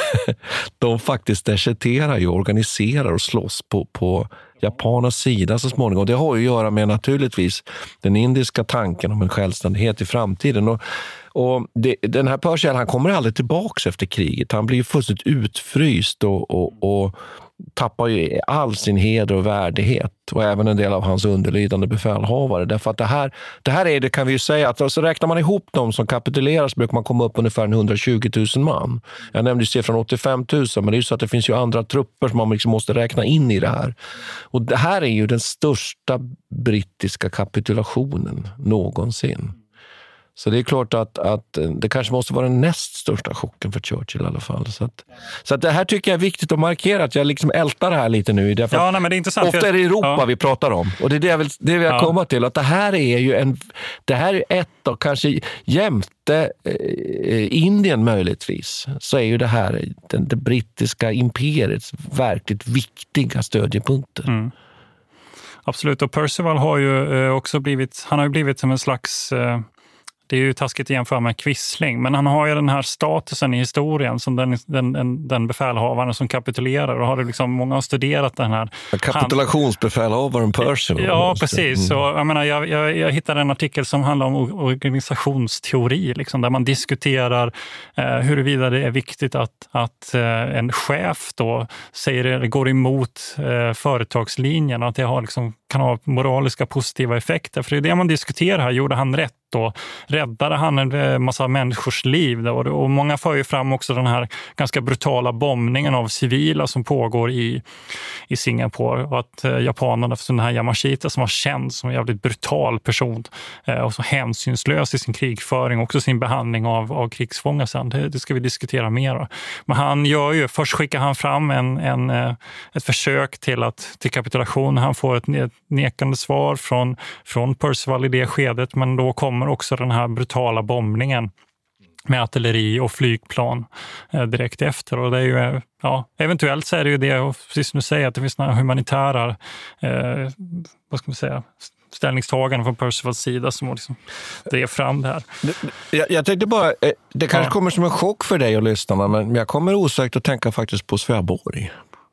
de faktiskt deserterar ju, organiserar och slåss på, på japanernas sida så småningom. Och det har ju att göra med naturligtvis den indiska tanken om en självständighet i framtiden. Och, och det, den här Purcell, han kommer aldrig tillbaka efter kriget. Han blir fullständigt utfryst och, och, och tappar ju all sin heder och värdighet, och även en del av hans underlydande befälhavare. Därför att det här, det här är det, kan vi ju säga, att så räknar man ihop dem som kapitulerar så brukar man komma upp ungefär hundratjugo tusen man. Jag nämnde ju siffran åttiofem tusen, men det är ju så att det finns ju andra trupper som man liksom måste räkna in i det här. Och det här är ju den största brittiska kapitulationen någonsin. Så det är klart att, att det kanske måste vara den näst största chocken för Churchill i alla fall. Så, att, så att det här tycker jag är viktigt att markera, att jag liksom ältar det här lite nu. Därför ja, nej, men det är intressant. Ofta är det Europa ja. vi pratar om. Och det är det jag vill, det vi har ja. kommit till. Att det här är ju en, det här är ett och kanske jämte eh, Indien möjligtvis, så är ju det här den, det brittiska imperiets verkligt viktiga stödjepunkter. Mm. Absolut, och Percival har ju eh, också blivit, han har ju blivit som en slags... Eh, Det är ju taskigt att jämföra med Quisling, men han har ju den här statusen i historien som den, den, den, den befälhavaren som kapitulerar, och har det liksom, många har studerat den här. Kapitulationsbefälhavaren Percival. Ja, precis. Mm. Och, jag, menar, jag, jag, jag hittade en artikel som handlar om organisationsteori, liksom, där man diskuterar eh, huruvida det är viktigt att, att eh, en chef då säger det går emot eh, företagslinjen, och att det har, liksom, kan ha moraliska positiva effekter. För det är det man diskuterar här. Gjorde han rätt då? Räddade han en massa människors liv då? Och många för ju fram också den här ganska brutala bombningen av civila som pågår i, i Singapore, och att eh, japanerna, för den här Yamashita som var känd som en jävligt brutal person eh, och så hänsynslös i sin krigföring, också sin behandling av, av krigsfångar sen. Det, det ska vi diskutera mer. Men han gör ju, först skickar han fram en, en, ett försök till, att, till kapitulation. Han får ett, ett nekande svar från, från Percival i det skedet, men då kommer också den här brutala bombningen med artilleri och flygplan eh, direkt efter. Och det är ju, ja, eventuellt så är det ju det, och precis som du säger, att det finns några humanitära eh, vad ska man säga, ställningstagande från Percivals sida som liksom drev fram det här. Jag, jag tänkte bara, det kanske ja. kommer som en chock för dig och lyssnarna, men jag kommer osökt att tänka faktiskt på Sveaborg.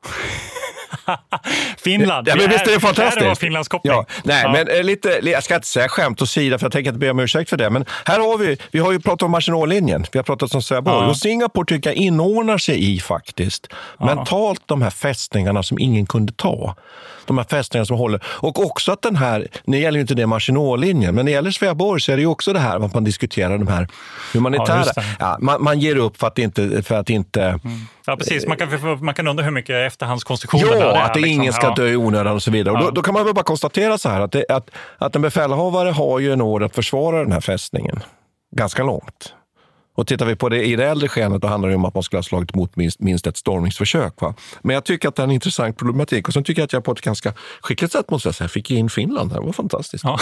Finland. Ja, men visst är det fantastiskt. Det var Finlands koppling. Ja, nej, ja. men lite, jag ska inte säga skämt och sida, för jag tänker inte be om ursäkt för det. Men här har vi, vi har ju pratat om Maginot-linjen. Vi har pratat om Sveaborg. Ja. Och Singapore tycker jag inordnar sig i faktiskt. Ja. Mentalt de här fästningarna som ingen kunde ta. De här fästningarna som håller. Och också att den här, det gäller ju inte det Maginot-linjen, men när det gäller Sveaborg så är det ju också det här att man diskuterar de här humanitära. Ja, ja, man, man ger upp för att inte, för att inte mm. Ja, precis. Man kan, man kan undra hur mycket efterhandskonstruktioner ja, det är. att det liksom. ingen ska dö i onödan och så vidare. Ja. Och då, då kan man väl bara konstatera så här att, det, att, att en befälhavare har ju en order att försvara den här fästningen ganska långt. Och tittar vi på det i det äldre skenet, då handlar det om att man skulle ha slagit mot minst, minst ett stormningsförsök. Va? Men jag tycker att det är en intressant problematik. Och sen tycker jag att jag på ett ganska skickligt sätt måste jag säga, fick in Finland här. Det var fantastiskt. Ja.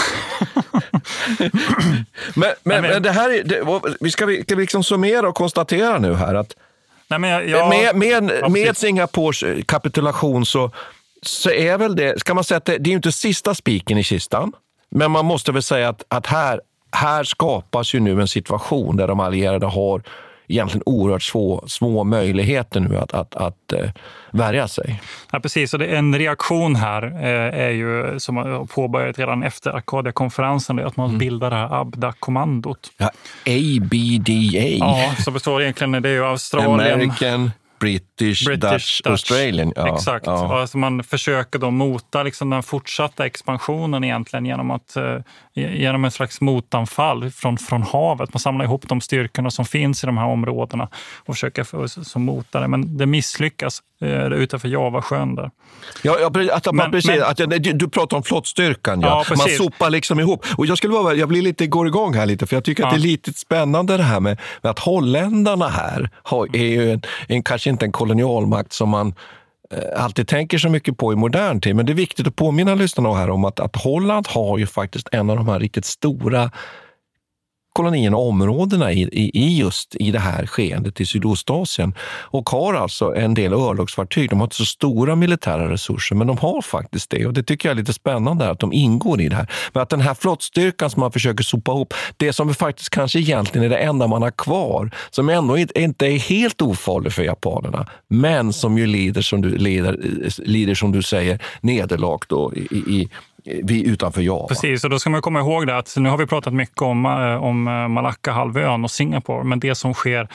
men, men, men det här är, det, vi ska vi, ska vi liksom summera och konstatera nu här att Nej, men jag, jag, med, med, ja, med Singapores kapitulation så, så är väl det, ska man säga att det, det är ju inte sista spiken i kistan. Men man måste väl säga att, att här Här skapas ju nu en situation där de allierade har egentligen oerhört små, små möjligheter nu att, att, att uh, värja sig. Ja, precis. Och det är en reaktion här eh, är ju, som har påbörjat redan efter Arcadia-konferensen, att man mm. bildar det här A B D A-kommandot. Ja, A B D A. Ja, så består egentligen det är ju Australien... American... British, British Dutch, Dutch, Australian. Ja, exakt. Ja. Alltså man försöker då mota liksom den fortsatta expansionen egentligen genom, att, eh, genom en slags motanfall från, från havet. Man samlar ihop de styrkorna som finns i de här områdena och försöker för, som mota det. Men det misslyckas eh, utanför Javasjön där. Ja, ja, att, men, precis, men, att, du, du pratar om flottstyrkan. Ja. Ja, man sopar liksom ihop. Och jag, skulle bara, jag blir lite, går igång här lite, för jag tycker ja. att det är lite spännande det här med, med att holländarna här har, är ju en, en kanske inte en kolonialmakt som man eh, alltid tänker så mycket på i modern tid. Men det är viktigt att påminna lyssnarna här om att, att Holland har ju faktiskt en av de här riktigt stora kolonierna och områdena i, i, i just i det här skeendet i Sydostasien, och har alltså en del örlogsfartyg. De har inte så stora militära resurser, men de har faktiskt det, och det tycker jag är lite spännande att de ingår i det här. Men att den här flottstyrkan som man försöker sopa ihop, det som faktiskt kanske egentligen är det enda man har kvar, som ändå inte är helt ofarlig för japanerna, men som ju lider som du, lider, lider, som du säger, nederlag då i, i vi utanför Java. Precis, och då ska man komma ihåg det att nu har vi pratat mycket om, om Malacca-halvön och Singapore, men det som sker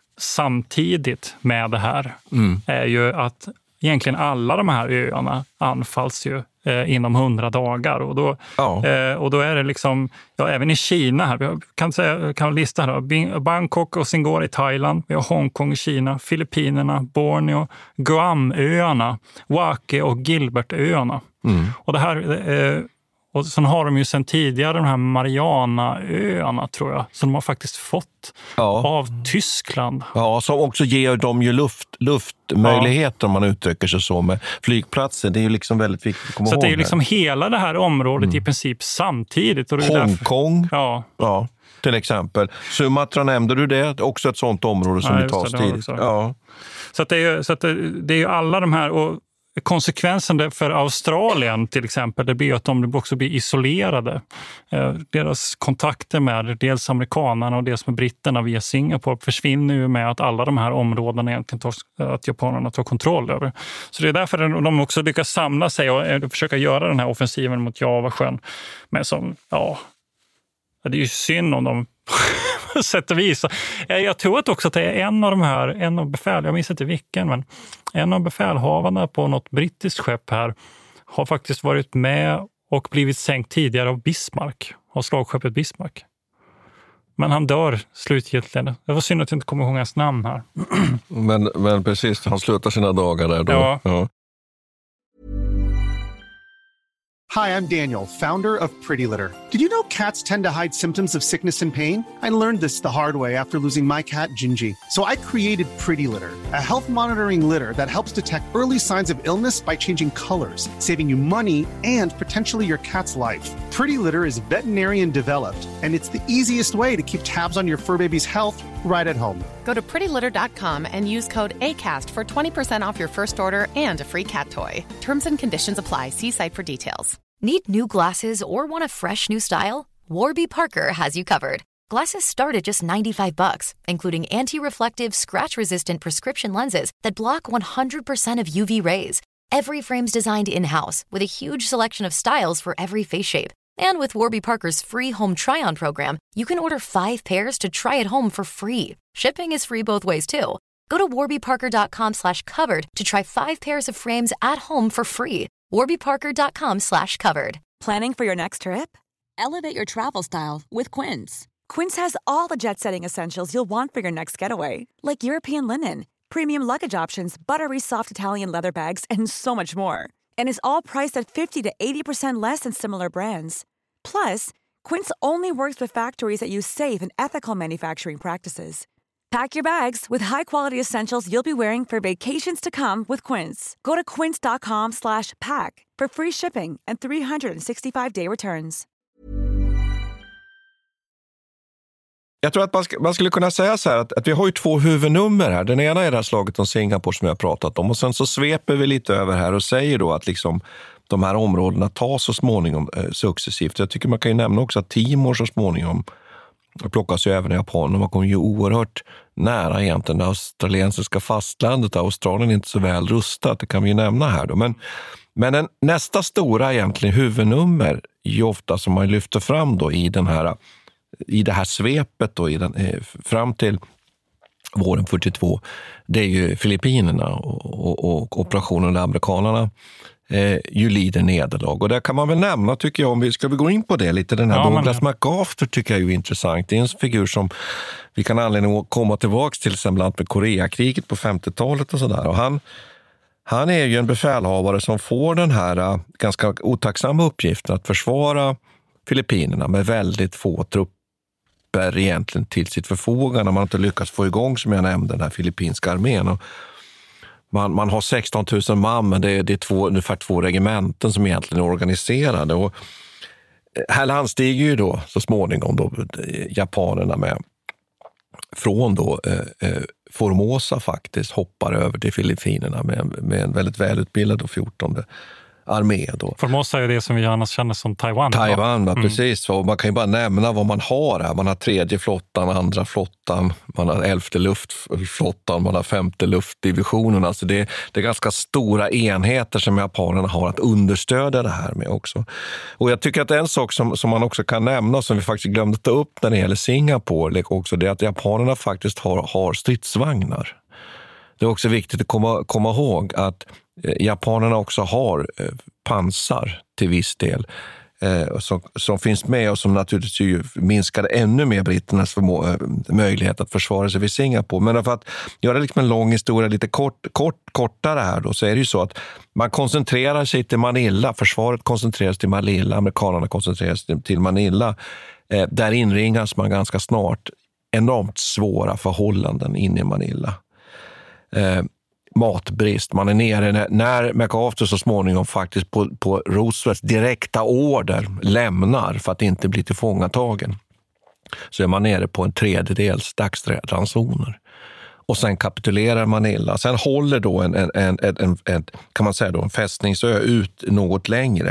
samtidigt med det här mm. är ju att egentligen alla de här öarna anfalls ju eh, inom hundra dagar. Och då, ja. eh, och då är det liksom, ja, även i Kina här, vi kan, säga, kan lista här då, Bangkok och Singapore i Thailand, vi har Hongkong i Kina, Filippinerna, Borneo, Guamöarna, Wake och Gilbertöarna. Mm. Och det här, eh, och sen har de ju sedan tidigare de här Marianaöarna, tror jag, som de har faktiskt fått ja. av Tyskland. Ja, som också ger dem ju luft, luftmöjligheter ja. om man uttrycker sig så, med flygplatser. Det är ju liksom väldigt viktigt att komma så ihåg. Så det är ju liksom hela det här området mm. i princip samtidigt. Och det är Hongkong, därför, ja. ja, till exempel. Sumatra, nämnde du det? Också ett sånt område som ja, det tas tid. Ja. Så, att det, är, så att det, det är ju alla de här... Och konsekvensen för Australien till exempel, det blir att de också blir isolerade. Eh, deras kontakter med dels amerikanerna och dels med britterna via Singapore försvinner ju med att alla de här områdena egentligen tar, att japanerna tar kontroll över. Så det är därför de också lyckas samla sig och försöka göra den här offensiven mot Javasjön. Men som, ja, det är ju synd om de sätt och vis. Jag tror att också att det är en av de här, en av befäl, jag minns inte vilken, men en av befälhavarna på något brittiskt skepp här har faktiskt varit med och blivit sänkt tidigare av Bismarck, av slagskeppet Bismarck. Men han dör slutgiltigt. Det var synd att jag inte kommer ihåg hans namn här. men, men precis, han slutar sina dagar där då. Ja. Ja. Hi, I'm Daniel, founder of Pretty Litter. Did you know cats tend to hide symptoms of sickness and pain? I learned this the hard way after losing my cat, Gingy. So I created Pretty Litter, a health monitoring litter that helps detect early signs of illness by changing colors, saving you money and potentially your cat's life. Pretty Litter is veterinarian developed, and it's the easiest way to keep tabs on your fur baby's health right at home. Go to pretty litter dot com and use code ACAST for twenty percent off your first order and a free cat toy. Terms and conditions apply. See site for details. Need new glasses or want a fresh new style? Warby Parker has you covered. Glasses start at just ninety-five bucks, including anti-reflective, scratch-resistant prescription lenses that block one hundred percent of U V rays. Every frame's designed in-house with a huge selection of styles for every face shape. And with Warby Parker's free home try-on program, you can order five pairs to try at home for free. Shipping is free both ways, too. Go to warby parker dot com slash covered to try five pairs of frames at home for free. warby parker dot com slash covered. Planning for your next trip? Elevate your travel style with Quince. Quince has all the jet-setting essentials you'll want for your next getaway, like European linen, premium luggage options, buttery soft Italian leather bags, and so much more. And is all priced at fifty to eighty percent less than similar brands. Plus, Quince only works with factories that use safe and ethical manufacturing practices. Pack your bags with high-quality essentials you'll be wearing for vacations to come with Quince. Go to quince.com slash pack for free shipping and three sixty-five day returns. Jag tror att man, sk- man skulle kunna säga så här att, att vi har ju två huvudnummer här. Den ena är det här slaget om Singapore som jag har pratat om. Och sen så sveper vi lite över här och säger då att liksom de här områdena tar så småningom eh, successivt. Jag tycker man kan ju nämna också att Timor så småningom plockas ju även i Japan. Och man kommer ju oerhört nära egentligen det australiensiska fastlandet. Australien är inte så väl rustat, det kan vi ju nämna här då. Men, men en, nästa stora egentligen huvudnummer är ju ofta som man lyfter fram då i den här i det här svepet då, i den, eh, fram till våren fyrtiotvå, det är ju Filippinerna och, och, och operationen där amerikanerna eh, ju lider nederlag. Och där kan man väl nämna, tycker jag, om vi ska vi gå in på det lite, den här ja, Douglas men... MacArthur tycker jag är ju intressant. Det är en figur som vi kan anledning att komma tillbaka till exempel med Koreakriget på femtiotalet och sådär. Och han, han är ju en befälhavare som får den här uh, ganska otacksamma uppgiften att försvara Filippinerna med väldigt få trupper egentligen till sitt förfogande. Man har inte lyckats få igång, som jag nämnde, den här filippinska armén. Och man, man har sexton tusen man, men det är, det är två, ungefär två regementen som egentligen är organiserade. Och här landstiger ju då så småningom då japanerna med från då eh, Formosa faktiskt hoppar över till Filippinerna med, med en väldigt välutbildad och fjortonde armé då. Formosa är det som vi annars känner som Taiwan. Taiwan, va? Mm. Precis. Och man kan ju bara nämna vad man har här. Man har tredje flottan, andra flottan, man har elfte luftflottan, man har femte luftdivisionen. Alltså det, det är ganska stora enheter som japanerna har att understödja det här med också. Och jag tycker att en sak som, som man också kan nämna, som vi faktiskt glömde ta upp när det gäller Singapore också, det är att japanerna faktiskt har, har stridsvagnar. Det är också viktigt att komma, komma ihåg att japanerna också har eh, pansar till viss del eh, som, som finns med och som naturligtvis ju minskade ännu mer britternas förmå- eh, möjlighet att försvara sig vid Singapore. Men för att göra liksom en lång historia lite kort, kort, kortare här då, så är det ju så att man koncentrerar sig till Manila, försvaret koncentreras till Manila, amerikanerna koncentreras till Manila. Eh, där inringas man ganska snart enormt svåra förhållanden in i Manila. Eh, matbrist. Man är nere när, när MacArthur så småningom faktiskt på, på Roosevelts direkta order lämnar för att inte bli tillfångatagen. Så är man nere på en tredjedels dagsransoner. Och sen kapitulerar Manila. Sen håller då en, en, en, en, en kan man säga då, en fästningsö ut något längre.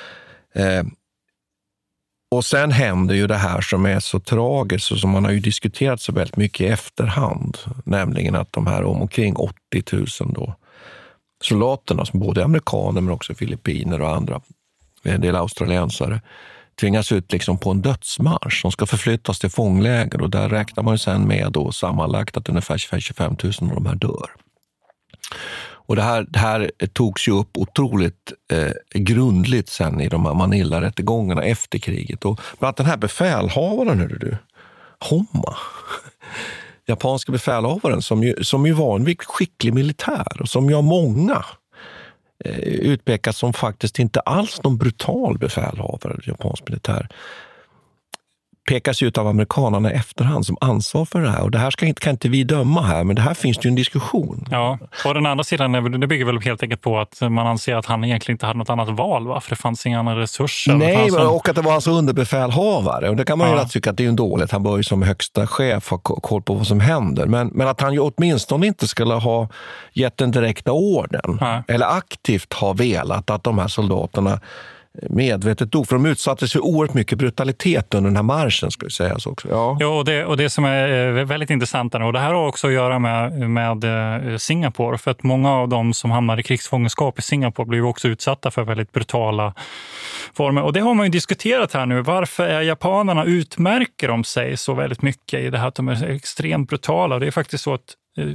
Eh, Och sen händer ju det här som är så tragiskt och som man har ju diskuterat så väldigt mycket i efterhand. Nämligen att de här omkring åttio tusen då soldaterna, som både amerikaner men också filippiner och andra, en del australiensare, tvingas ut liksom på en dödsmarsch som ska förflyttas till fångläger. Och där räknar man ju sen med då sammanlagt att ungefär tjugofem tusen av de här dör. Och det här, det här togs ju upp otroligt eh, grundligt sen i de här Manila-rättegångarna efter kriget. Och bland annat den här befälhavaren, hörde du, Homma, japanska befälhavaren, som ju, som ju var en skicklig militär och som ju har många eh, utpekat som faktiskt inte alls någon brutal befälhavare, japansk militär, pekas ut av amerikanerna i efterhand som ansvar för det här. Och det här ska inte, kan inte vi döma här, men det här finns ju en diskussion. Ja, och den andra sidan, det bygger väl helt enkelt på att man anser att han egentligen inte hade något annat val, va? För det fanns inga andra resurser. Nej, en... och att det var alltså underbefälhavare. Och det kan man ja. ju tycka att det är en dåligt. Han bör ju som högsta chef ha koll på vad som händer. Men, men att han ju åtminstone inte skulle ha gett den direkta orden. Ja. Eller aktivt ha velat att de här soldaterna medvetet dog. För de utsattes för oerhört mycket brutalitet under den här marschen, ska vi säga så också. Ja, ja och, det, och det som är väldigt intressant är, och det här har också att göra med, med Singapore, för att många av dem som hamnar i krigsfångenskap i Singapore blir också utsatta för väldigt brutala former. Och det har man ju diskuterat här nu. Varför är japanerna utmärker de sig så väldigt mycket i det här att de är extremt brutala? Det är faktiskt så att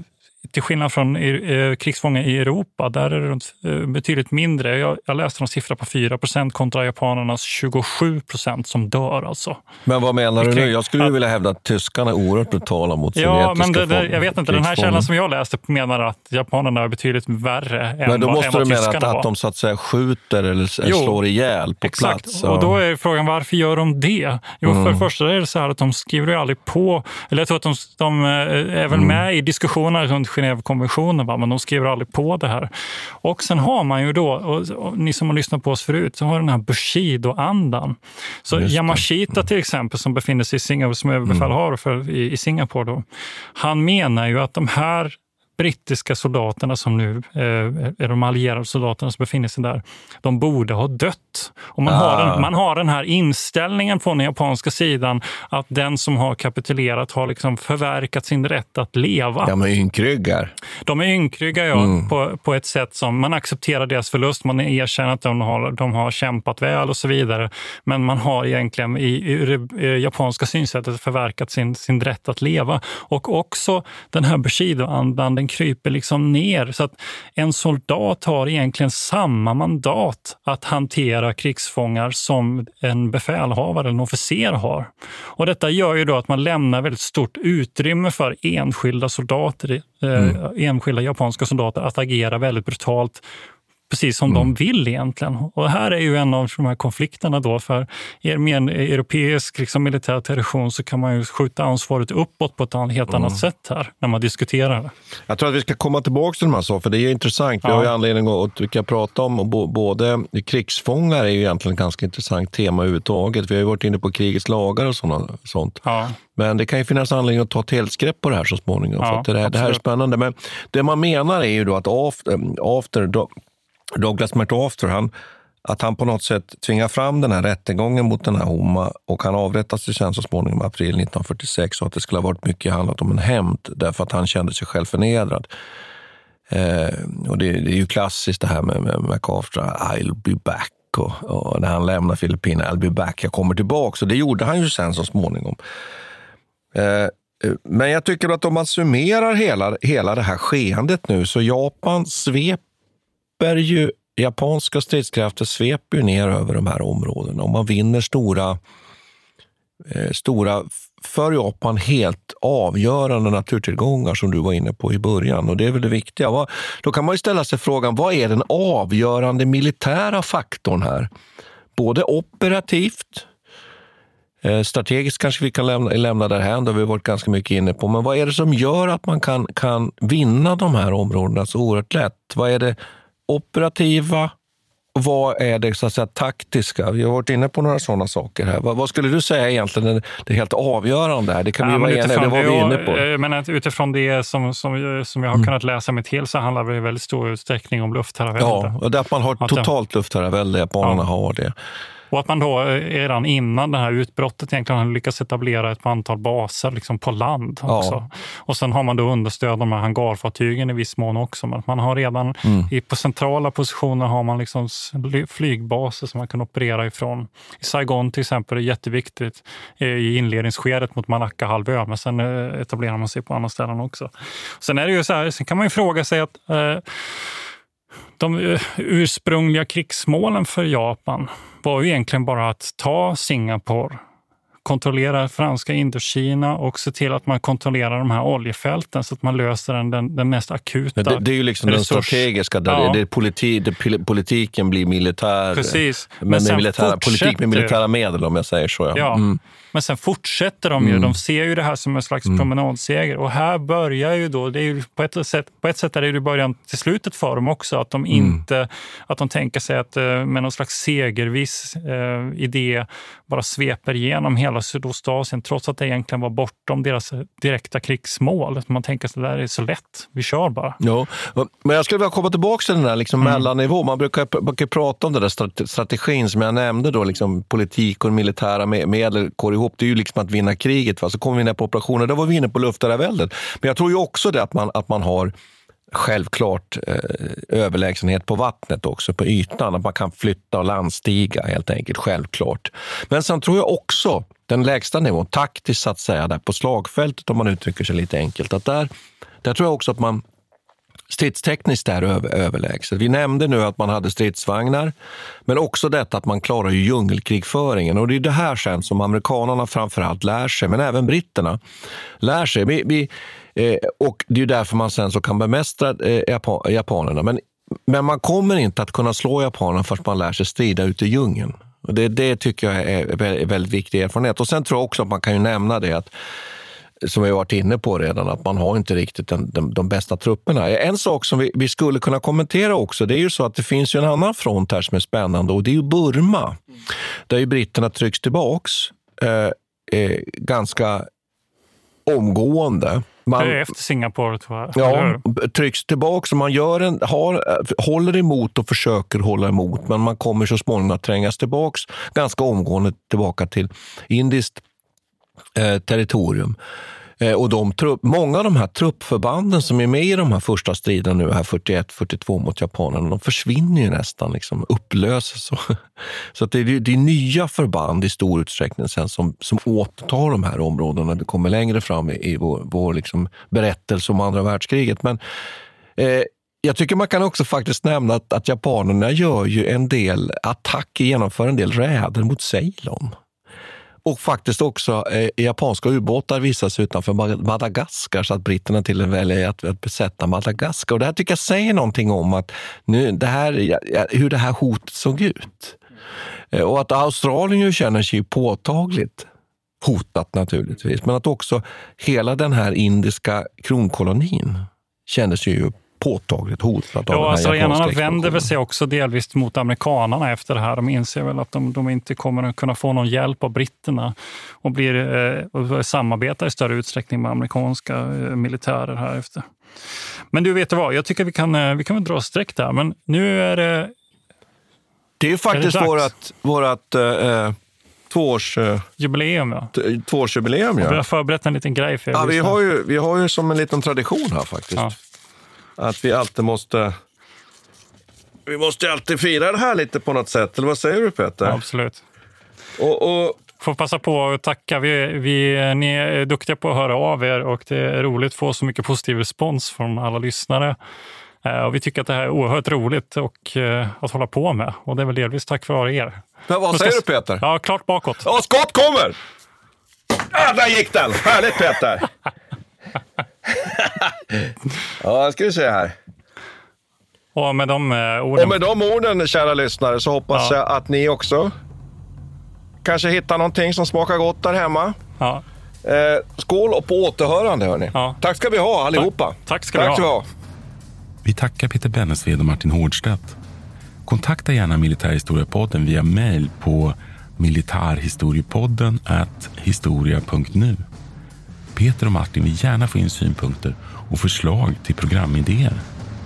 till skillnad från eh, krigsfångar i Europa, där är det runt, eh, betydligt mindre. Jag, jag läste en siffra på fyra procent kontra japanernas tjugosju procent som dör alltså. Men vad menar du nu? Jag skulle ju vilja hävda att tyskarna är oerhört brutala mot ja, sovjetiska men det, det, jag vet inte, den här källan som jag läste menar att japanerna är betydligt värre än, men då vad, måste än vad du tyskarna mena att, var. att de så att säga skjuter eller jo, slår ihjäl på exakt. plats. Ja. Och då är frågan, varför gör de det? Jo, mm. för det första är det så här att de skriver ju aldrig på, eller jag tror att de, de är väl med mm. i diskussioner runt Genèvekonventionen, va? Men de skriver aldrig på det här. Och sen har man ju då, och, och ni som har lyssnat på oss förut, så har den här Bushido-andan. Så Yamashita till exempel, som befinner sig i Singapore, som överbefälhavare för, i, i Singapore då, han menar ju att de här brittiska soldaterna som nu eh, är de allierade soldaterna som befinner sig där, de borde ha dött. Och man, ah. har den, man har den här inställningen på den japanska sidan att den som har kapitulerat har liksom förverkat sin rätt att leva. De är ynkryggar. De är ynkryggar, ja, mm. på, på ett sätt som man accepterar deras förlust, man erkänner att de har, de har kämpat väl och så vidare. Men man har egentligen i, i det japanska synsättet förverkat sin, sin rätt att leva. Och också den här Bushido-andan, den kryper liksom ner, så att en soldat har egentligen samma mandat att hantera krigsfångar som en befälhavare, en officer har. Och detta gör ju då att man lämnar väldigt stort utrymme för enskilda soldater, mm. eh, enskilda japanska soldater att agera väldigt brutalt, precis som mm. de vill egentligen. Och här är ju en av de här konflikterna då, för er med en europeisk liksom, militär tradition så kan man ju skjuta ansvaret uppåt på ett helt mm. annat sätt här när man diskuterar det. Jag tror att vi ska komma tillbaka till de här sakerna, för det är ju intressant. Vi ja. har ju anledning att vi kan prata om både krigsfångar är ju egentligen ett ganska intressant tema överhuvudtaget. Vi har ju varit inne på krigets lagar och såna, sånt. Ja. Men det kan ju finnas anledning att ta ett helskrepp på det här så småningom. Ja, för att det, här, det här är spännande. Men det man menar är ju då att after, after då, Douglas MacArthur, han, att han på något sätt tvingar fram den här rättegången mot den här Homa, och han avrättas ju sen så småningom i april nittonhundrafyrtiosex, och att det skulle ha varit mycket handlat om en hämnd därför att han kände sig själv förnedrad. Eh, och det, det är ju klassiskt det här med, med MacArthur, I'll be back, och, och när han lämnar Filippinerna, I'll be back, jag kommer tillbaka. Så det gjorde han ju sen så småningom. Eh, men jag tycker att om man summerar hela, hela det här skeendet nu, så Japan sveper ju, japanska stridskrafter sveper ju ner över de här områdena, och man vinner stora, eh, stora för Japan helt avgörande naturtillgångar som du var inne på i början, och det är väl det viktiga. Va? Då kan man ju ställa sig frågan, vad är den avgörande militära faktorn här? Både operativt, strategiskt kanske vi kan lämna, lämna därhän, då vi har varit ganska mycket inne på. Men vad är det som gör att man kan, kan vinna de här områdena så oerhört lätt? Vad är det operativa? Vad är det så att säga taktiska? Vi har varit inne på några sådana saker här. Vad, vad skulle du säga egentligen det är helt avgörande här? Det kan ja, vi vara eniga, det var vi inne på. Jag menar, utifrån det som, som, som jag har mm. kunnat läsa mig till, så handlar det i väldigt stor utsträckning om luftherravälde. Ja, och där man har totalt luftherravälde, japanerna ja. har det. Och att man då redan innan det här utbrottet egentligen har lyckats etablera ett antal baser liksom på land också. Ja. Och sen har man då understöd de här hangarfartygen i viss mån också. Men man har redan mm. i, på centrala positioner har man liksom flygbaser som man kan operera ifrån. I Saigon till exempel är det jätteviktigt i inledningsskedet mot Malacca-halvön. Men sen etablerar man sig på andra ställen också. Sen är det ju så här, sen kan man ju fråga sig att eh, de ursprungliga krigsmålen för Japan var ju egentligen bara att ta Singapore, kontrollera franska Indokina och se till att man kontrollerar de här oljefälten så att man löser den, den, den mest akuta. Det, det är ju liksom resurs. Den strategiska, där ja. det, det politi, det, politiken blir militär. Precis. Men, men med militära, politik med militära medel, om jag säger så. Ja. ja. Mm. Men sen fortsätter de ju, mm. de ser ju det här som en slags mm. promenadseger. Och här börjar ju då, det är ju på ett sätt, på ett sätt är det ju början till slutet för dem också, att de inte, mm. att de tänker sig att med någon slags segervis eh, idé bara sveper igenom hela Sydostasien, trots att det egentligen var bortom deras direkta krigsmål. Man tänker sig att det där är så lätt, vi kör bara. Ja, men jag skulle vilja komma tillbaka till den där liksom mm. mellannivå. Man brukar, brukar prata om den där strategin som jag nämnde då, liksom politik och militära medel går ihop. Det är ju liksom att vinna kriget, va? Så kommer vi ner på operationer, då var vi inne på luftherraväldet. Men jag tror ju också det att man, att man har självklart eh, överlägsenhet på vattnet också, på ytan, att man kan flytta och landstiga helt enkelt, självklart. Men sen tror jag också den lägsta nivån, taktiskt så att säga, där på slagfältet, om man uttrycker sig lite enkelt, att där, där tror jag också att man Stridstekniskt är över, överlägset. Vi nämnde nu att man hade stridsvagnar, men också detta att man klarar ju djungelkrigföringen. Och det är det här sen som amerikanerna framförallt lär sig, men även britterna lär sig. Vi, vi, eh, och det är ju därför man sen så kan bemästra eh, Japan, japanerna. Men, men man kommer inte att kunna slå japanerna först man lär sig strida ute i djungeln. Och det, det tycker jag är väldigt viktig erfarenhet. Och sen tror jag också att man kan ju nämna det att, som vi har varit inne på redan, att man har inte riktigt den, de, de bästa trupperna. En sak som vi, vi skulle kunna kommentera också, det är ju så att det finns ju en annan front här som är spännande, och det är ju Burma. Mm. Där ju britterna trycks tillbaks eh, eh, ganska omgående. Man, det är efter Singapore, tror jag. Ja, trycks tillbaka så man gör en, har, håller emot och försöker hålla emot, men man kommer så småningom att trängas tillbaks ganska omgående tillbaka till indiskt eh, territorium. Eh, och de trupp, många av de här truppförbanden som är med i de här första striderna nu, här fyrtioett fyrtiotvå mot japanerna, de försvinner ju nästan, liksom, upplöses. Så, så att det, är, det är nya förband i stor utsträckning sen som, som återtar de här områdena när vi kommer längre fram i, i vår, vår liksom berättelse om andra världskriget. Men eh, jag tycker man kan också faktiskt nämna att, att japanerna gör ju en del attacker, genomför en del räder mot Ceylon. Och faktiskt också eh, japanska ubåtar visas utanför Madagaskar, så att britterna till och med väljer att, att besätta Madagaskar. Och det här tycker jag säger någonting om att nu, det här, ja, hur det här hotet såg ut. Eh, och att Australien ju känner sig påtagligt hotat naturligtvis. Men att också hela den här indiska kronkolonin kände sig ju påtagligt hotat. Ja, australienarna vänder väl sig också delvis mot amerikanerna efter det här. De inser väl att de, de inte kommer att kunna få någon hjälp av britterna och blir eh, och samarbetar i större utsträckning med amerikanska eh, militärer här efter. Men du, vet du vad? Jag tycker vi kan, eh, vi kan väl dra streck där. Men nu är det... Det är ju faktiskt är vårat, vårat eh, tvåårs... Eh, jubileum, ja. T- tvåårsjubileum, ja. Vi har förberett en liten grej för er. Ja, vi har, ju, vi har ju som en liten tradition här faktiskt. Ja. Att vi alltid måste vi måste alltid fira det här lite på något sätt. Eller vad säger du, Peter? Ja, absolut. Och, och... Får passa på att tacka. Vi, vi, ni är duktiga på att höra av er och det är roligt att få så mycket positiv respons från alla lyssnare. Och vi tycker att det här är oerhört roligt och, uh, att hålla på med. Och det är väl delvis tack vare er. Men vad säger ska... du, Peter? Ja, klart bakåt. Ja, skott kommer! Ah, där gick den! Härligt, Peter! Ja, ska vi se här. Och med de eh, orden... Och med de orden, kära lyssnare, så hoppas ja. jag att ni också kanske hittar någonting som smakar gott där hemma. Ja. Eh, skål och på återhörande, hörni. Ja. Tack ska vi ha, allihopa. Tack, Tack ska Tack vi ska ha. Vi, ha. vi tackar Peter Bennesved och Martin Hårdstedt. Kontakta gärna Militärhistoriepodden via mejl på militarhistoriepodden at historia punkt nu. Peter och Martin vill gärna få in synpunkter och förslag till programidéer.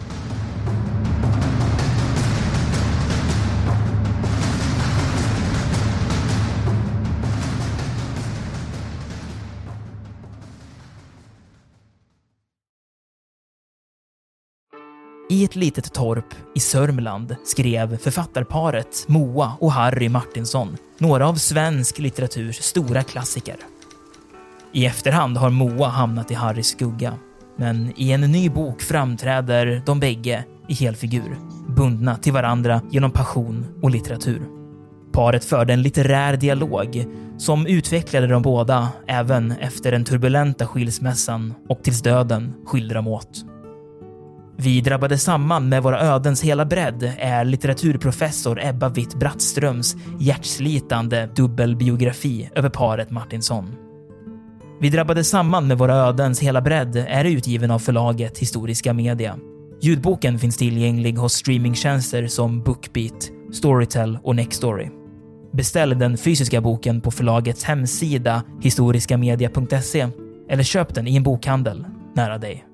I ett litet torp i Sörmland skrev författarparet Moa och Harry Martinsson några av svensk litteraturs stora klassiker. I efterhand har Moa hamnat i Harrys skugga, men i en ny bok framträder de bägge i helfigur, bundna till varandra genom passion och litteratur. Paret förde en litterär dialog som utvecklade de båda även efter den turbulenta skilsmässan och tills döden skilde dem åt. Vi drabbade samman med våra ödens hela bredd är litteraturprofessor Ebba Witt-Brattströms hjärtslitande dubbelbiografi över paret Martinsson. Vi drabbade samman med våra ödens hela bredd är utgiven av förlaget Historiska Media. Ljudboken finns tillgänglig hos streamingtjänster som Bookbeat, Storytel och Nextory. Beställ den fysiska boken på förlagets hemsida historiskamedia punkt se eller köp den i en bokhandel nära dig.